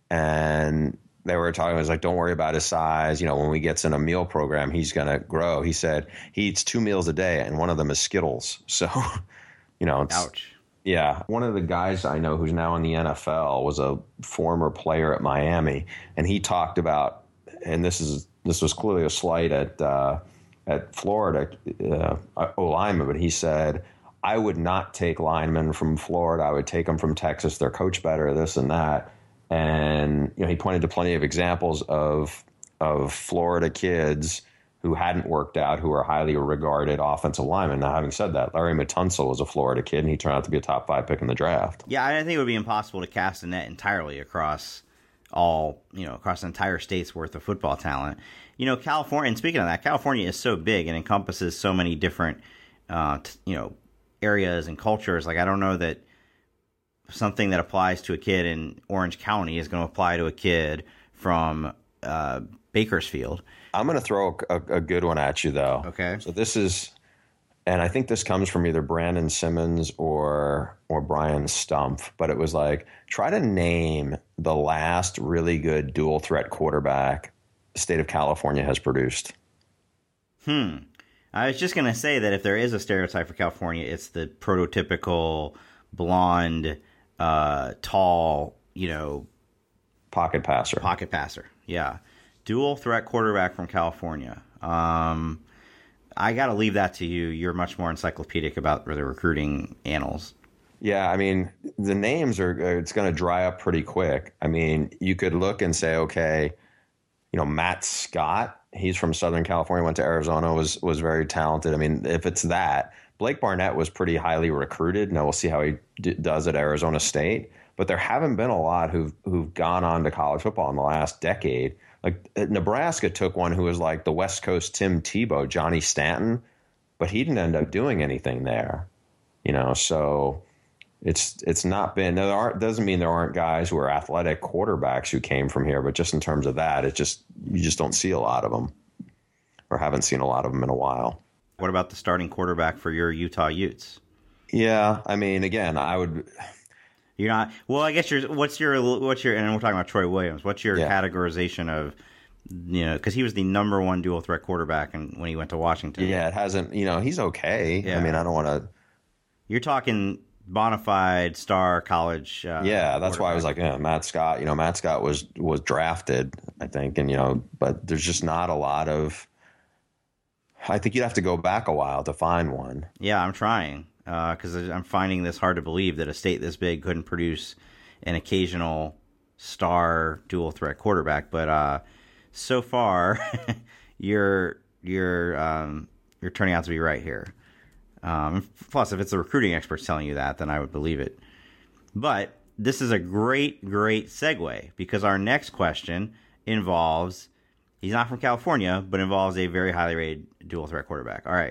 C: And they were talking, it was like, don't worry about his size. You know, when he gets in a meal program, he's going to grow. He said he eats two meals a day, and one of them is Skittles. So, you know, it's,
B: ouch.
C: Yeah. One of the guys I know who's now in the N F L was a former player at Miami, and he talked about, and this is this was clearly a slight at uh, at Florida uh, O lineman, but he said, I would not take linemen from Florida. I would take them from Texas. They're coached better, this and that. And you know, he pointed to plenty of examples of of Florida kids who hadn't worked out, who are highly regarded offensive linemen. Now, having said that, Larry Matunzel was a Florida kid, and he turned out to be a top five pick in the draft.
B: Yeah, I think it would be impossible to cast a net entirely across all, you know, across an entire state's worth of football talent. You know, California, and speaking of that, California is so big and encompasses so many different, uh, t- you know, areas and cultures. Like, I don't know that something that applies to a kid in Orange County is going to apply to a kid from uh, Bakersfield.
C: I'm going to throw a, a good one at you, though.
B: Okay.
C: So this is, and I think this comes from either Brandon Simmons or or Brian Stumpf, but it was like, try to name the last really good dual threat quarterback the state of California has produced.
B: Hmm. I was just going to say that if there is a stereotype for California, it's the prototypical blonde, uh, tall, you know,
C: pocket passer.
B: Pocket passer. Yeah. Dual threat quarterback from California. Um, I got to leave that to you. You're much more encyclopedic about the recruiting annals.
C: Yeah, I mean, the names are, it's going to dry up pretty quick. I mean, you could look and say, okay, you know, Matt Scott, he's from Southern California, went to Arizona, was was very talented. I mean, if it's that, Blake Barnett was pretty highly recruited. Now we'll see how he d- does at Arizona State. But there haven't been a lot who've, who've gone on to college football in the last decade. Like Nebraska took one who was like the West Coast Tim Tebow, Johnny Stanton, but he didn't end up doing anything there, you know. So it's it's not been. There aren't doesn't mean there aren't guys who are athletic quarterbacks who came from here, but just in terms of that, it just you just don't see a lot of them, or haven't seen a lot of them in a while.
B: What about the starting quarterback for your Utah Utes?
C: Yeah, I mean, again, I would.
B: You're not. Well, I guess you're. What's your? What's your? And we're talking about Troy Williams. What's your
C: Yeah.
B: categorization of? You know, because he was the number one dual threat quarterback, and when he went to Washington.
C: Yeah, it hasn't. You know, he's okay.
B: Yeah.
C: I mean, I don't want to.
B: You're talking bona fide star college. Uh,
C: Yeah, that's why I was
B: quarterback.
C: like, yeah, Matt Scott. You know, Matt Scott was was drafted, I think, and you know, but there's just not a lot of. I think you'd have to go back a while to find one.
B: Yeah, I'm trying because I'm finding this hard to believe that a state this big couldn't produce an occasional star dual threat quarterback. But uh, so far, you're you're um, you're turning out to be right here. Um, plus, if it's the recruiting experts telling you that, then I would believe it. But this is a great, great segue because our next question involves. He's not from California, but involves a very highly rated dual threat quarterback. All right.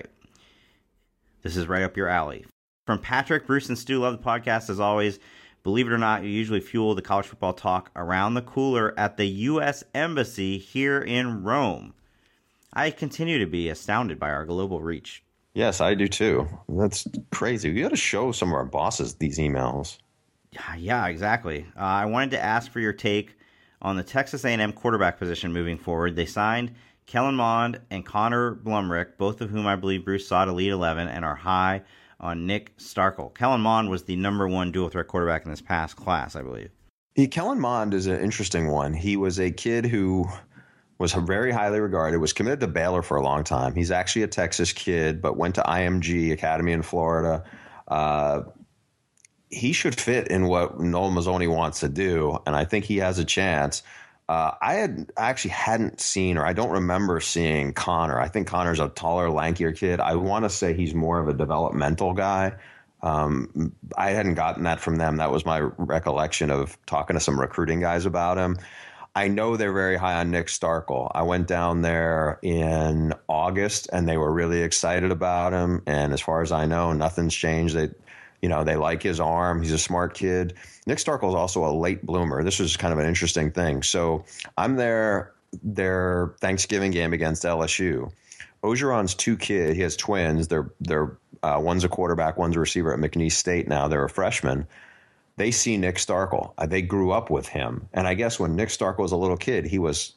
B: This is right up your alley. From Patrick, Bruce, and Stu, love the podcast as always. Believe it or not, you usually fuel the college football talk around the cooler at the U S Embassy here in Rome. I continue to be astounded by our global reach.
C: Yes, I do too. That's crazy. We got to show some of our bosses these emails.
B: Yeah, yeah, exactly. Uh, I wanted to ask for your take on the Texas A and M quarterback position moving forward. They signed Kellen Mond and Connor Blumrick, both of whom I believe Bruce saw at Elite eleven, and are high on Nick Starkel. Kellen Mond was the number one dual threat quarterback in this past class, I believe.
C: Yeah, Kellen Mond is an interesting one. He was a kid who was very highly regarded, was committed to Baylor for a long time. He's actually a Texas kid, but went to I M G Academy in Florida. Uh, he should fit in what Nolan Mazzoni wants to do, and I think he has a chance. Uh, I had I actually hadn't seen, or I don't remember seeing Connor. I think Connor's a taller, lankier kid. I want to say he's more of a developmental guy. Um, I hadn't gotten that from them. That was my recollection of talking to some recruiting guys about him. I know they're very high on Nick Starkel. I went down there in August, and they were really excited about him. And as far as I know, nothing's changed. They You know, they like his arm. He's a smart kid. Nick Starkel is also a late bloomer. This was kind of an interesting thing. So I'm there, their Thanksgiving game against L S U. Ogeron's two kids. He has twins. They're they're uh, one's a quarterback, one's a receiver at McNeese State now. They're a freshman. They see Nick Starkel. Uh, they grew up with him. And I guess when Nick Starkel was a little kid, he was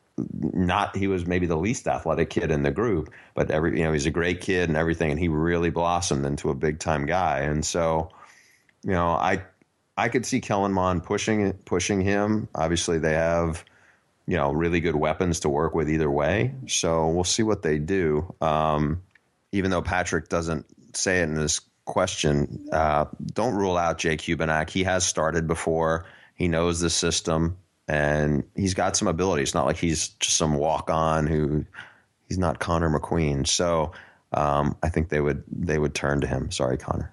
C: not he was maybe the least athletic kid in the group, but every you know he's a great kid and everything, and he really blossomed into a big time guy. And so, you know, I I could see Kellen Mond pushing pushing him. Obviously, they have you know really good weapons to work with either way. So we'll see what they do. Um, even though Patrick doesn't say it in this question, uh, don't rule out Jake Hubenak. He has started before. He knows the system. And he's got some ability. It's not like he's just some walk-on who he's not Connor McQueen. So um, I think they would they would turn to him. Sorry, Connor.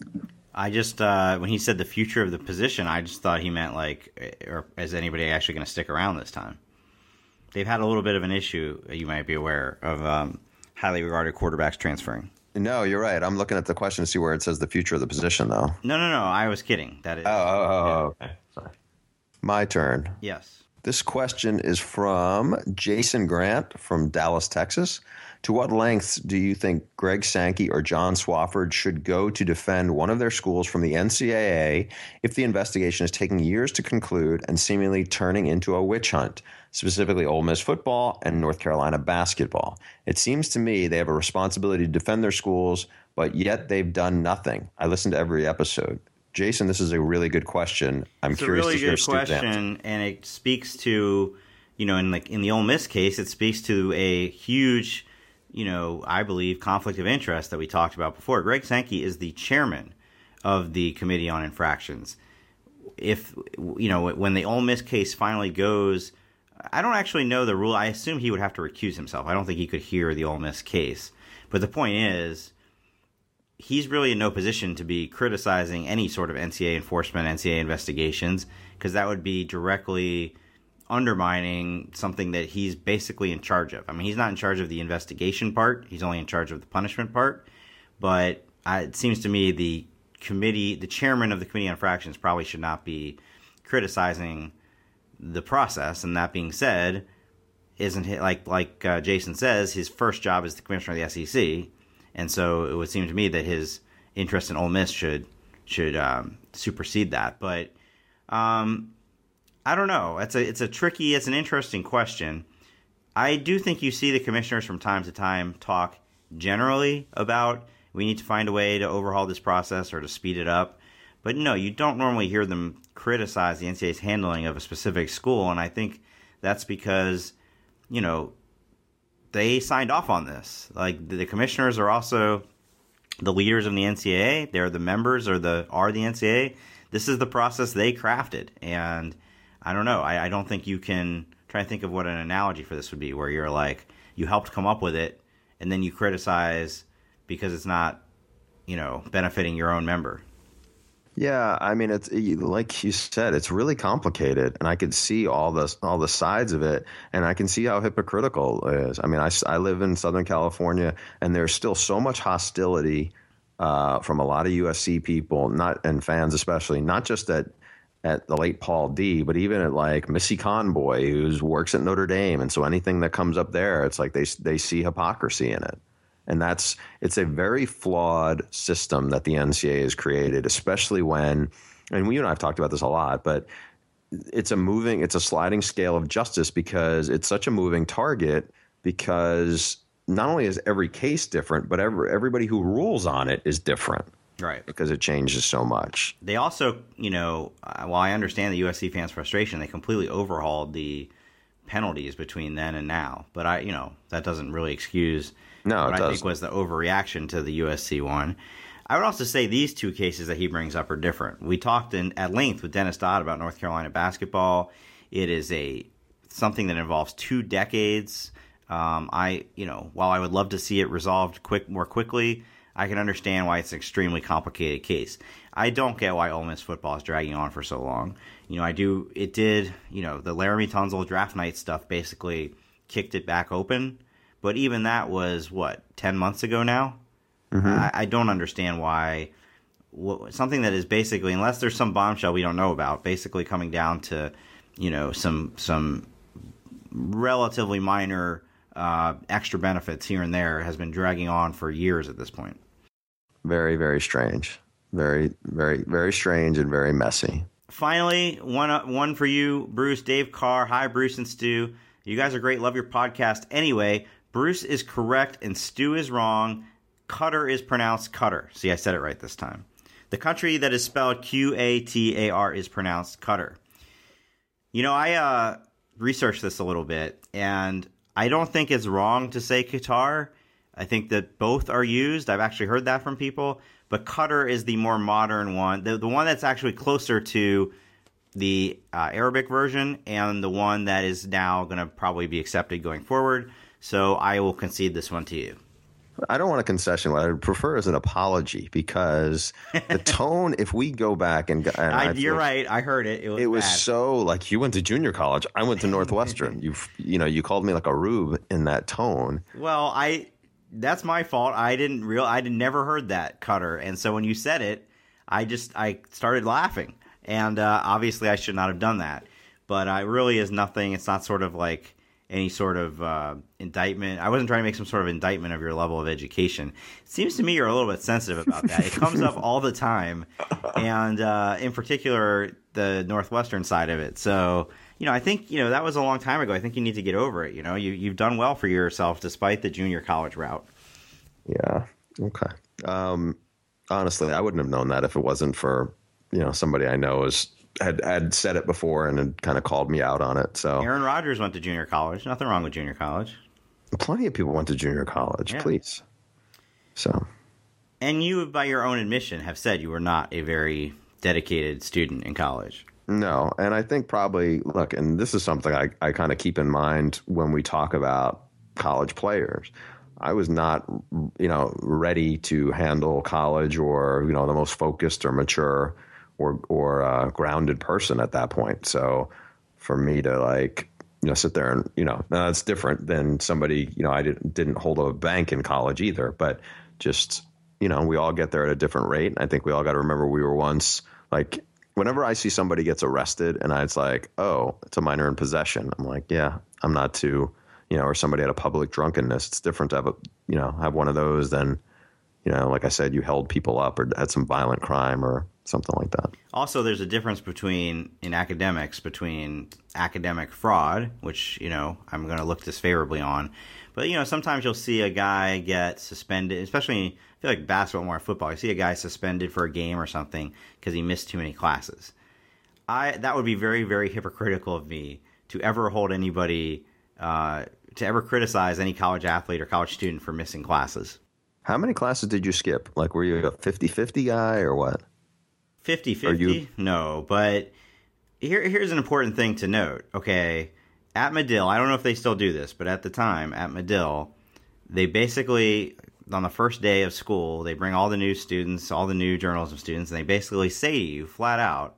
B: I just, uh, when he said the future of the position, I just thought he meant like, or is anybody actually going to stick around this time? They've had a little bit of an issue, you might be aware, of um, highly regarded quarterbacks transferring.
C: No, you're right. I'm looking at the question to see where it says the future of the position, though.
B: No, no, no. I was kidding. That is.
C: Oh, oh, oh,
B: yeah.
C: oh okay. Sorry. My turn.
B: Yes.
C: This question is from Jason Grant from Dallas, Texas. To what lengths do you think Greg Sankey or John Swofford should go to defend one of their schools from the N C double A if the investigation is taking years to conclude and seemingly turning into a witch hunt, specifically Ole Miss football and North Carolina basketball? It seems to me they have a responsibility to defend their schools, but yet they've done nothing. I listened to every episode. Jason, this is a really good question. I'm
B: it's
C: curious
B: a really
C: to hear
B: good
C: Stu's answer.
B: question, and it speaks to, you know, in like in the Ole Miss case, it speaks to a huge, you know, I believe conflict of interest that we talked about before. Greg Sankey is the chairman of the Committee on Infractions. If you know, when the Ole Miss case finally goes, I don't actually know the rule. I assume he would have to recuse himself. I don't think he could hear the Ole Miss case. But the point is, he's really in no position to be criticizing any sort of N C double A enforcement, N C double A investigations, because that would be directly undermining something that he's basically in charge of. I mean, he's not in charge of the investigation part. He's only in charge of the punishment part. But I, it seems to me the committee, the chairman of the Committee on Infractions probably should not be criticizing the process. And that being said, isn't it like like uh, Jason says, his first job is the commissioner of the S E C, and so it would seem to me that his interest in Ole Miss should should um, supersede that. But um, I don't know. It's a it's a tricky, it's an interesting question. I do think you see the commissioners from time to time talk generally about we need to find a way to overhaul this process or to speed it up. But no, you don't normally hear them criticize the N C double A's handling of a specific school, and I think that's because, you know, they signed off on this. Like, the commissioners are also the leaders of the N C double A. They're the members or the are the N C double A. This is the process they crafted, and I don't know. I, I don't think you can try to think of what an analogy for this would be, where you're like, you helped come up with it, and then you criticize because it's not, you know, benefiting your own member.
C: Yeah, I mean, it's like you said, it's really complicated, and I can see all the all the sides of it, and I can see how hypocritical it is. I mean, I, I live in Southern California, and there's still so much hostility uh, from a lot of U S C people, not and fans especially, not just at at the late Paul D, but even at like Missy Conboy, who works at Notre Dame, and so anything that comes up there, it's like they they see hypocrisy in it. And that's it's a very flawed system that the N C double A has created, especially when, and you and I have talked about this a lot, but it's a moving, it's a sliding scale of justice because it's such a moving target, because not only is every case different, but every, everybody who rules on it is different.
B: Right.
C: Because it changes so much. They
B: also, you know, while I understand the U S C fans' frustration, they completely overhauled the penalties between then and now. But I, you know, that doesn't really excuse
C: No,
B: what
C: it
B: I
C: does.
B: think was the overreaction to the U S C one. I would also say these two cases that he brings up are different. We talked in, at length with Dennis Dodd about North Carolina basketball. It is a something that involves two decades. Um, I, you know, while I would love to see it resolved quick, more quickly, I can understand why it's an extremely complicated case. I don't get why Ole Miss football is dragging on for so long. You know, I do. It did. You know, the Laramie Tunsil draft night stuff basically kicked it back open. But even that was, what, ten months ago now? Mm-hmm. I, I don't understand why what, something that is basically, unless there's some bombshell we don't know about, basically coming down to, you know, some some relatively minor uh, extra benefits here and there, has been dragging on for years at this point.
C: Very, very strange. Very, very, very strange and very messy.
B: Finally, one one for you, Bruce. Dave Carr. Hi, Bruce and Stu. You guys are great. Love your podcast. Anyway, Bruce is correct and Stu is wrong. Qatar is pronounced Qatar. See, I said it right this time. The country that is spelled Q A T A R is pronounced Qatar. You know, I uh, researched this a little bit, and I don't think it's wrong to say Qatar. I think that both are used. I've actually heard that from people. But Qatar is the more modern one, the, the one that's actually closer to the uh, Arabic version, and the one that is now going to probably be accepted going forward. So I will concede this one to you.
C: I don't want a concession. What I would prefer is an apology, because the tone, if we go back and, and
B: I,
C: I
B: you're right. I heard it. It was,
C: it was
B: bad.
C: so like, you went to junior college. I went to Northwestern. you you know, you called me like a rube in that tone.
B: Well, I that's my fault. I didn't real I had never heard that, Qatar. And so when you said it, I just I started laughing. And uh, obviously I should not have done that. But uh, it really is nothing. It's not sort of like any sort of uh, indictment. I wasn't trying to make some sort of indictment of your level of education. It seems to me you're a little bit sensitive about that. It comes up all the time, and uh, in particular, the Northwestern side of it. So, you know, I think, you know, that was a long time ago. I think you need to get over it. You know, you, you've done well for yourself despite the junior college route.
C: Yeah. Okay. Um, honestly, I wouldn't have known that if it wasn't for, you know, somebody I know is had had said it before and had kind of called me out on it. So
B: Aaron Rodgers went to junior college. Nothing wrong with junior college.
C: Plenty of people went to junior college.
B: Yeah.
C: Please. So.
B: And you, by your own admission, have said you were not a very dedicated student in college.
C: No, and I think probably, look, and this is something I, I kind of keep in mind when we talk about college players. I was not, you know, ready to handle college or, you know, the most focused or mature or or uh, grounded person at that point. So for me to, like, you know, sit there and, you know, now it's different than somebody, you know, I didn't didn't hold a bank in college either, but just, you know, we all get there at a different rate. I think we all got to remember we were once like, whenever I see somebody gets arrested and I, it's like, oh, it's a minor in possession. I'm like, yeah, I'm not too, you know, or somebody had a public drunkenness. It's different to have a, you know, have one of those than, you know, like I said, you held people up or had some violent crime or something like that.
B: Also, there's a difference between, in academics, between academic fraud, which, you know, I'm going to look disfavorably on. But, you know, sometimes you'll see a guy get suspended, especially, I feel like basketball more football. You see a guy suspended for a game or something because he missed too many classes. I That would be very, very hypocritical of me to ever hold anybody, uh, to ever criticize any college athlete or college student for missing classes.
C: How many classes did you skip? Like, were you a fifty-fifty guy or what?
B: fifty-fifty? You... No, but here, here's an important thing to note. Okay, at Medill, I don't know if they still do this, but at the time, at Medill, they basically, on the first day of school, they bring all the new students, all the new journalism students, and they basically say to you, flat out,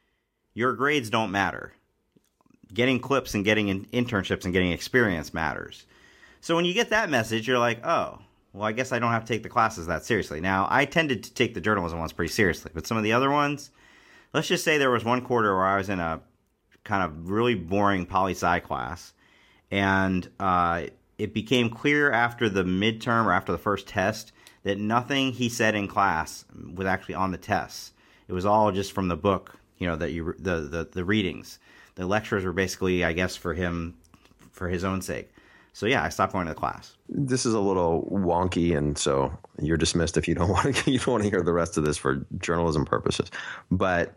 B: your grades don't matter. Getting clips and getting in internships and getting experience matters. So when you get that message, you're like, oh, well, I guess I don't have to take the classes that seriously. Now, I tended to take the journalism ones pretty seriously, but some of the other ones, let's just say there was one quarter where I was in a kind of really boring poli-sci class, and uh, it became clear after the midterm or after the first test that nothing he said in class was actually on the tests. It was all just from the book, you know, that you the the, the readings. The lectures were basically, I guess, for him, for his own sake. So, yeah, I stopped going to the class.
C: This is a little wonky, and so you're dismissed if you don't want to, you don't want to hear the rest of this for journalism purposes. But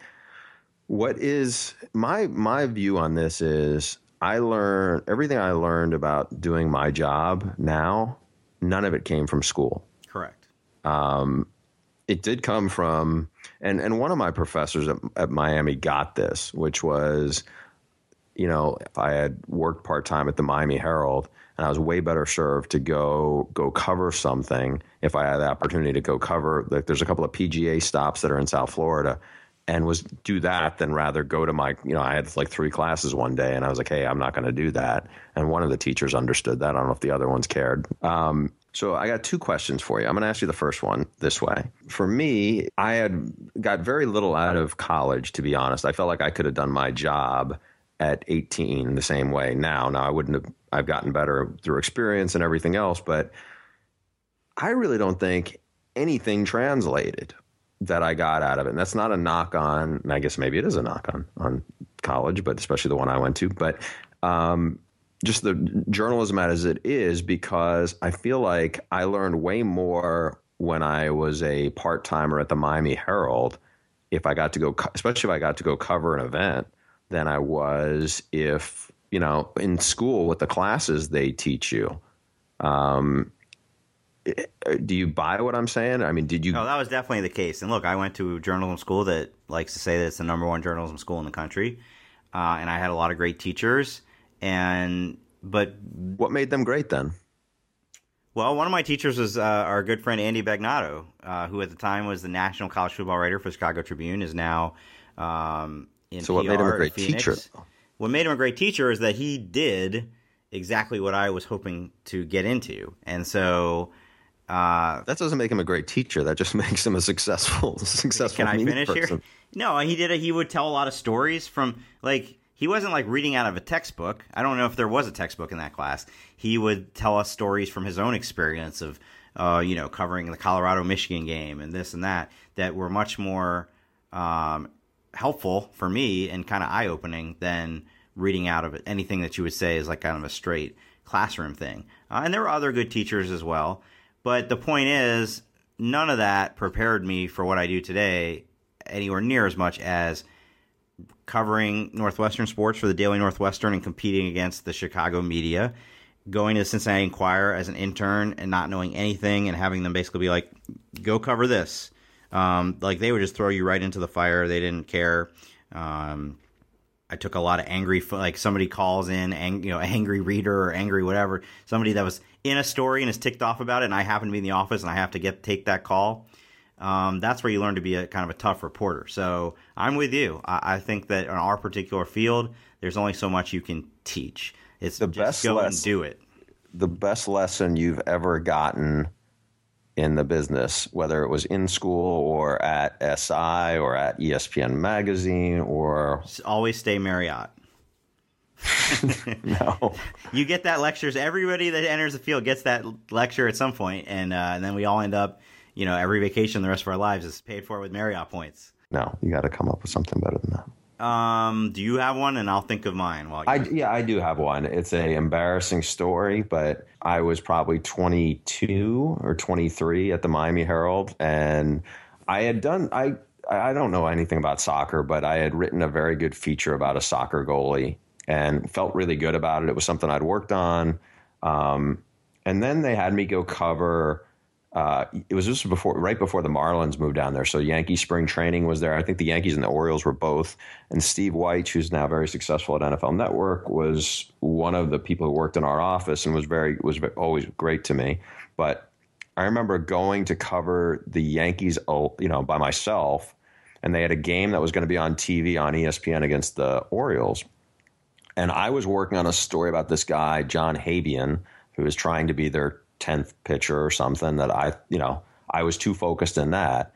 C: what is my my view on this is I learned everything I learned about doing my job now, none of it came from school.
B: Correct.
C: Um, it did come from, and, and one of my professors at, at Miami got this, which was, you know, if I had worked part-time at the Miami Herald, and I was way better served to go go cover something if I had the opportunity to go cover. Like, there's a couple of P G A stops that are in South Florida, and was do that than rather go to my, you know, I had like three classes one day, and I was like, hey, I'm not going to do that. And one of the teachers understood that. I don't know if the other ones cared. Um, so I got two questions for you. I'm going to ask you the first one this way. For me, I had got very little out of college, to be honest. I felt like I could have done my job at eighteen the same way now. Now, I wouldn't have, I've gotten better through experience and everything else, but I really don't think anything translated that I got out of it. And that's not a knock on, and I guess maybe it is a knock on, on college, but especially the one I went to, but um, just the journalism as it is, because I feel like I learned way more when I was a part-timer at the Miami Herald, if I got to go, especially if I got to go cover an event, than I was if, you know, in school with the classes they teach you. Um, do you buy what I'm saying? I mean, did you?
B: No, that was definitely the case. And look, I went to a journalism school that likes to say that it's the number one journalism school in the country. Uh, and I had a lot of great teachers. And, but.
C: What made them great then?
B: Well, one of my teachers was uh, our good friend Andy Bagnato, uh, who at the time was the national college football writer for the Chicago Tribune, is now um, in
C: So what
B: P R
C: made him a great
B: Phoenix.
C: teacher?
B: What made him a great teacher is that he did exactly what I was hoping to get into. And so uh,
C: that doesn't make him a great teacher. That just makes him a successful, successful.
B: Can I finish
C: person.
B: here? No, he did. A, he would tell a lot of stories from, like, he wasn't like reading out of a textbook. I don't know if there was a textbook in that class. He would tell us stories from his own experience of, uh, you know, covering the Colorado-Michigan game and this and that, that were much more um, helpful for me and kind of eye-opening than reading out of it. Anything that you would say is like kind of a straight classroom thing. Uh, and there were other good teachers as well. But the point is, none of that prepared me for what I do today anywhere near as much as covering Northwestern sports for the Daily Northwestern and competing against the Chicago media, going to the Cincinnati Enquirer as an intern and not knowing anything and having them basically be like, go cover this. Um, like they would just throw you right into the fire. They didn't care. Um, I took a lot of angry, like somebody calls in, ang, you know, angry reader or angry whatever, somebody that was in a story and is ticked off about it, and I happen to be in the office and I have to get take that call. Um, that's where you learn to be a kind of a tough reporter. So I'm with you. I, I think that in our particular field, there's only so much you can teach. It's
C: the
B: just
C: best
B: go
C: lesson,
B: and do it.
C: The best lesson you've ever gotten in the business, whether it was in school or at S I or at E S P N Magazine or
B: always stay Marriott.
C: No,
B: you get that lectures. Everybody that enters the field gets that lecture at some point, and, uh, and then we all end up, you know, every vacation the rest of our lives is paid for with Marriott points.
C: No, you got to come up with something better than that.
B: Um, do you have one? And I'll think of mine. While
C: I, yeah, I do have one. It's a embarrassing story, but I was probably twenty-two or twenty-three at the Miami Herald, and I had done I I don't know anything about soccer, but I had written a very good feature about a soccer goalie and felt really good about it. It was something I'd worked on, um, and then they had me go cover. Uh, it was just before, right before the Marlins moved down there. So Yankee spring training was there. I think the Yankees and the Orioles were both. And Steve White, who's now very successful at N F L Network, was one of the people who worked in our office and was very was always great to me. But I remember going to cover the Yankees, you know, by myself, and they had a game that was going to be on T V on E S P N against the Orioles. And I was working on a story about this guy, John Habian, who was trying to be their tenth pitcher or something that I, you know, I was too focused in that.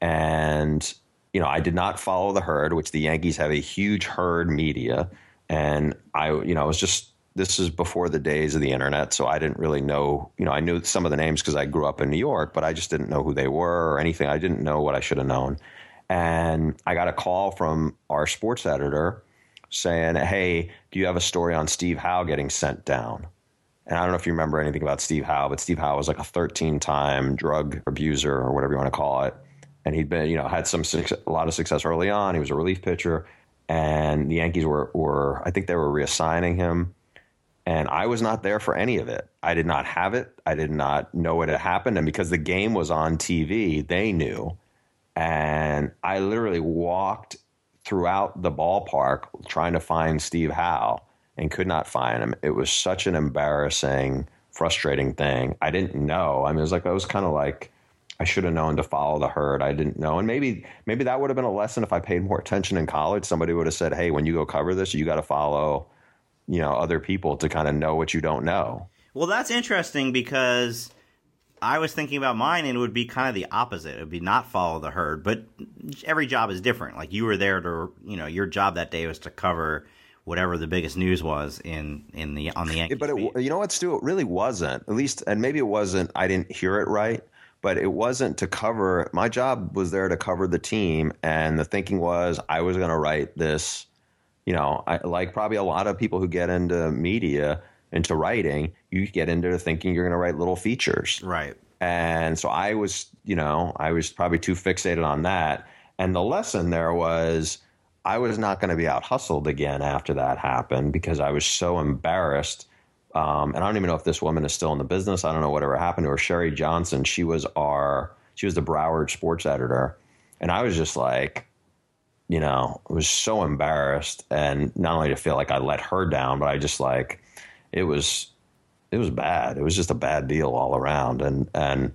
C: And, you know, I did not follow the herd, which the Yankees have a huge herd media. And I, you know, it was just, this is before the days of the internet. So I didn't really know, you know, I knew some of the names because I grew up in New York, but I just didn't know who they were or anything. I didn't know what I should have known. And I got a call from our sports editor saying, hey, do you have a story on Steve Howe getting sent down? And I don't know if you remember anything about Steve Howe, but Steve Howe was like a thirteen-time drug abuser or whatever you want to call it. And he'd been, you know, had some success, a lot of success early on. He was a relief pitcher, and the Yankees were, were, I think they were reassigning him. And I was not there for any of it. I did not have it. I did not know what had happened. And because the game was on T V, they knew. And I literally walked throughout the ballpark trying to find Steve Howe and could not find him. It was such an embarrassing, frustrating thing. I didn't know. I mean, it was like, I was kind of like, I should have known to follow the herd. I didn't know. And maybe, maybe that would have been a lesson if I paid more attention in college. Somebody would have said, hey, when you go cover this, you got to follow, you know, other people to kind of know what you don't know.
B: Well, that's interesting because I was thinking about mine and it would be kind of the opposite. It would be not follow the herd, but every job is different. Like you were there to, you know, your job that day was to cover whatever the biggest news was in, in the on the Yankees.
C: But it, you know what, Stu? It really wasn't. At least, and maybe it wasn't. I didn't hear it right, but it wasn't to cover. My job was there to cover the team, and the thinking was I was going to write this. You know, I, like probably a lot of people who get into media, into writing, you get into thinking you're going to write little features,
B: right?
C: And so I was, you know, I was probably too fixated on that. And the lesson there was, I was not going to be out hustled again after that happened because I was so embarrassed. Um, and I don't even know if this woman is still in the business. I don't know whatever happened to her. Sherry Johnson, she was our, she was the Broward sports editor. And I was just like, you know, I was so embarrassed. And not only to feel like I let her down, but I just like, it was, it was bad. It was just a bad deal all around. And, and,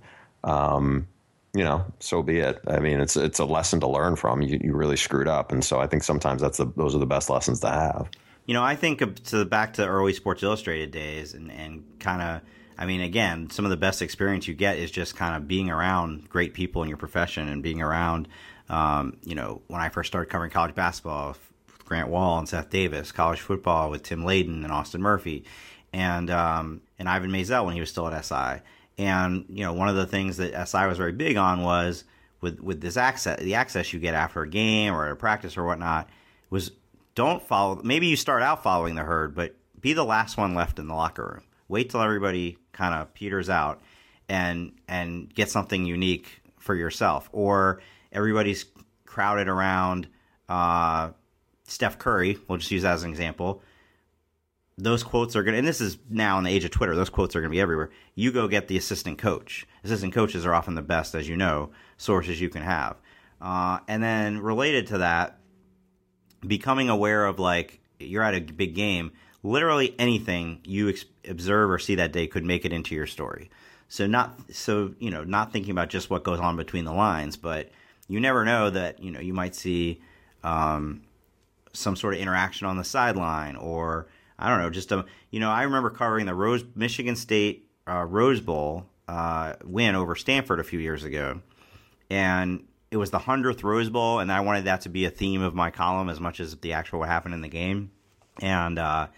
C: um, you know, so be it. I mean, it's it's a lesson to learn from. You, you really screwed up, and so I think sometimes that's the those are the best lessons to have.
B: You know, I think to back to early Sports Illustrated days, and and kind of, I mean, again, some of the best experience you get is just kind of being around great people in your profession and being around. Um, you know, when I first started covering college basketball with Grant Wall and Seth Davis, college football with Tim Layden and Austin Murphy, and um, and Ivan Maisel when he was still at S I. And, you know, one of the things that S I was very big on was with, with this access, the access you get after a game or a practice or whatnot was don't follow. Maybe you start out following the herd, but be the last one left in the locker room. Wait till everybody kind of peters out and, and get something unique for yourself. Or everybody's crowded around, uh, Steph Curry. We'll just use that as an example. Those quotes are going to, and this is now in the age of Twitter, those quotes are going to be everywhere. You go get the assistant coach. Assistant coaches are often the best, as you know, sources you can have. Uh, and then related to that, becoming aware of, like, you're at a big game, literally anything you ex- observe or see that day could make it into your story. So not, so, you know, not thinking about just what goes on between the lines, but you never know that, you know, you might see um, some sort of interaction on the sideline or, I don't know, just a, you know, I remember covering the Rose Michigan State uh, Rose Bowl uh, win over Stanford a few years ago. And it was the hundredth Rose Bowl, and I wanted that to be a theme of my column as much as the actual what happened in the game. And uh,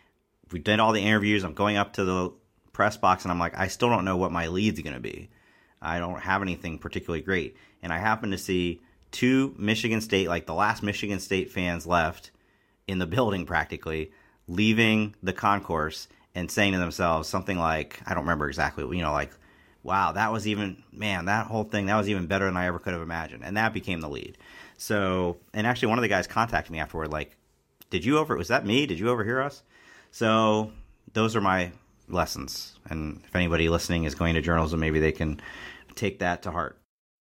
B: we did all the interviews. I'm going up to the press box, and I'm like, I still don't know what my lead's going to be. I don't have anything particularly great. And I happened to see two Michigan State, like the last Michigan State fans left in the building practically, leaving the concourse and saying to themselves something like, I don't remember exactly, you know, like, wow, that was even, man, that whole thing, that was even better than I ever could have imagined. And that became the lead. So, and actually one of the guys contacted me afterward, like, did you over, was that me? Did you overhear us? So those are my lessons. And if anybody listening is going to journalism, maybe they can take that to heart.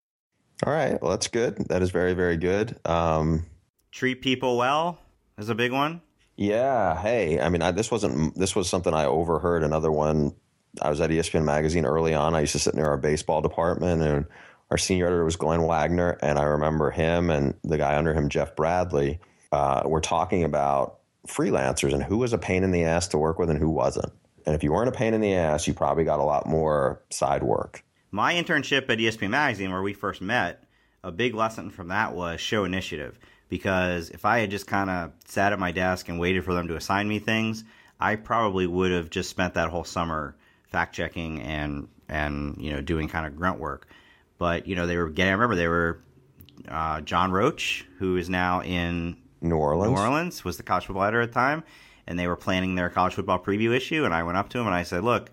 C: All right. Well, that's good. That is very, very good. Um,
B: Treat people well is a big one.
C: Yeah. Hey, I mean, I, this wasn't, this was something I overheard. Another one, I was at E S P N Magazine early on. I used to sit near our baseball department, and our senior editor was Glenn Wagner. And I remember him and the guy under him, Jeff Bradley, uh, were talking about freelancers and who was a pain in the ass to work with and who wasn't. And if you weren't a pain in the ass, you probably got a lot more side work.
B: My internship at E S P N Magazine, where we first met, a big lesson from that was show initiative. Because if I had just kind of sat at my desk and waited for them to assign me things, I probably would have just spent that whole summer fact checking and and you know doing kind of grunt work. But you know they were getting. I remember they were uh, John Roach, who is now in
C: New Orleans.
B: New Orleans was the college football editor at the time, and they were planning their college football preview issue. And I went up to him and I said, "Look,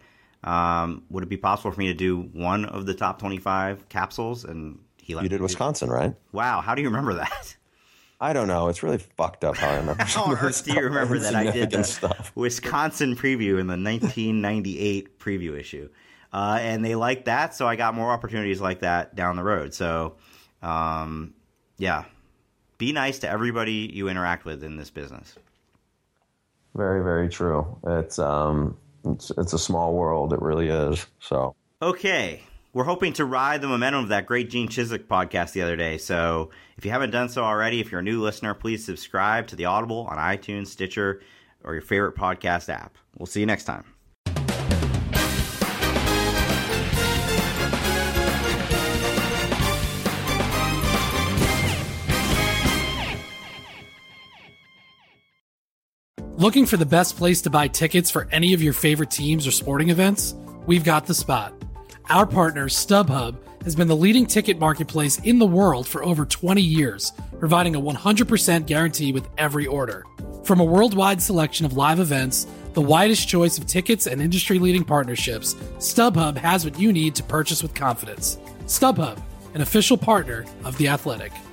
B: um, would it be possible for me to do one of the top twenty-five capsules?" And he let
C: you did Wisconsin, do. Right?
B: Wow, how do you remember that?
C: I don't know. It's really fucked up how I remember.
B: How on earth do you remember that I did the
C: stuff.
B: Wisconsin preview in the nineteen ninety-eight preview issue? Uh, and they liked that, so I got more opportunities like that down the road. So, um, yeah, be nice to everybody you interact with in this business.
C: Very, very true. It's um, it's it's a small world. It really is. So
B: okay. We're hoping to ride the momentum of that great Gene Chizik podcast the other day. So if you haven't done so already, if you're a new listener, please subscribe to the Audible on iTunes, Stitcher, or your favorite podcast app. We'll see you next time.
E: Looking for the best place to buy tickets for any of your favorite teams or sporting events? We've got the spot. Our partner, StubHub, has been the leading ticket marketplace in the world for over twenty years, providing a one hundred percent guarantee with every order. From a worldwide selection of live events, the widest choice of tickets, and industry-leading partnerships, StubHub has what you need to purchase with confidence. StubHub, an official partner of The Athletic.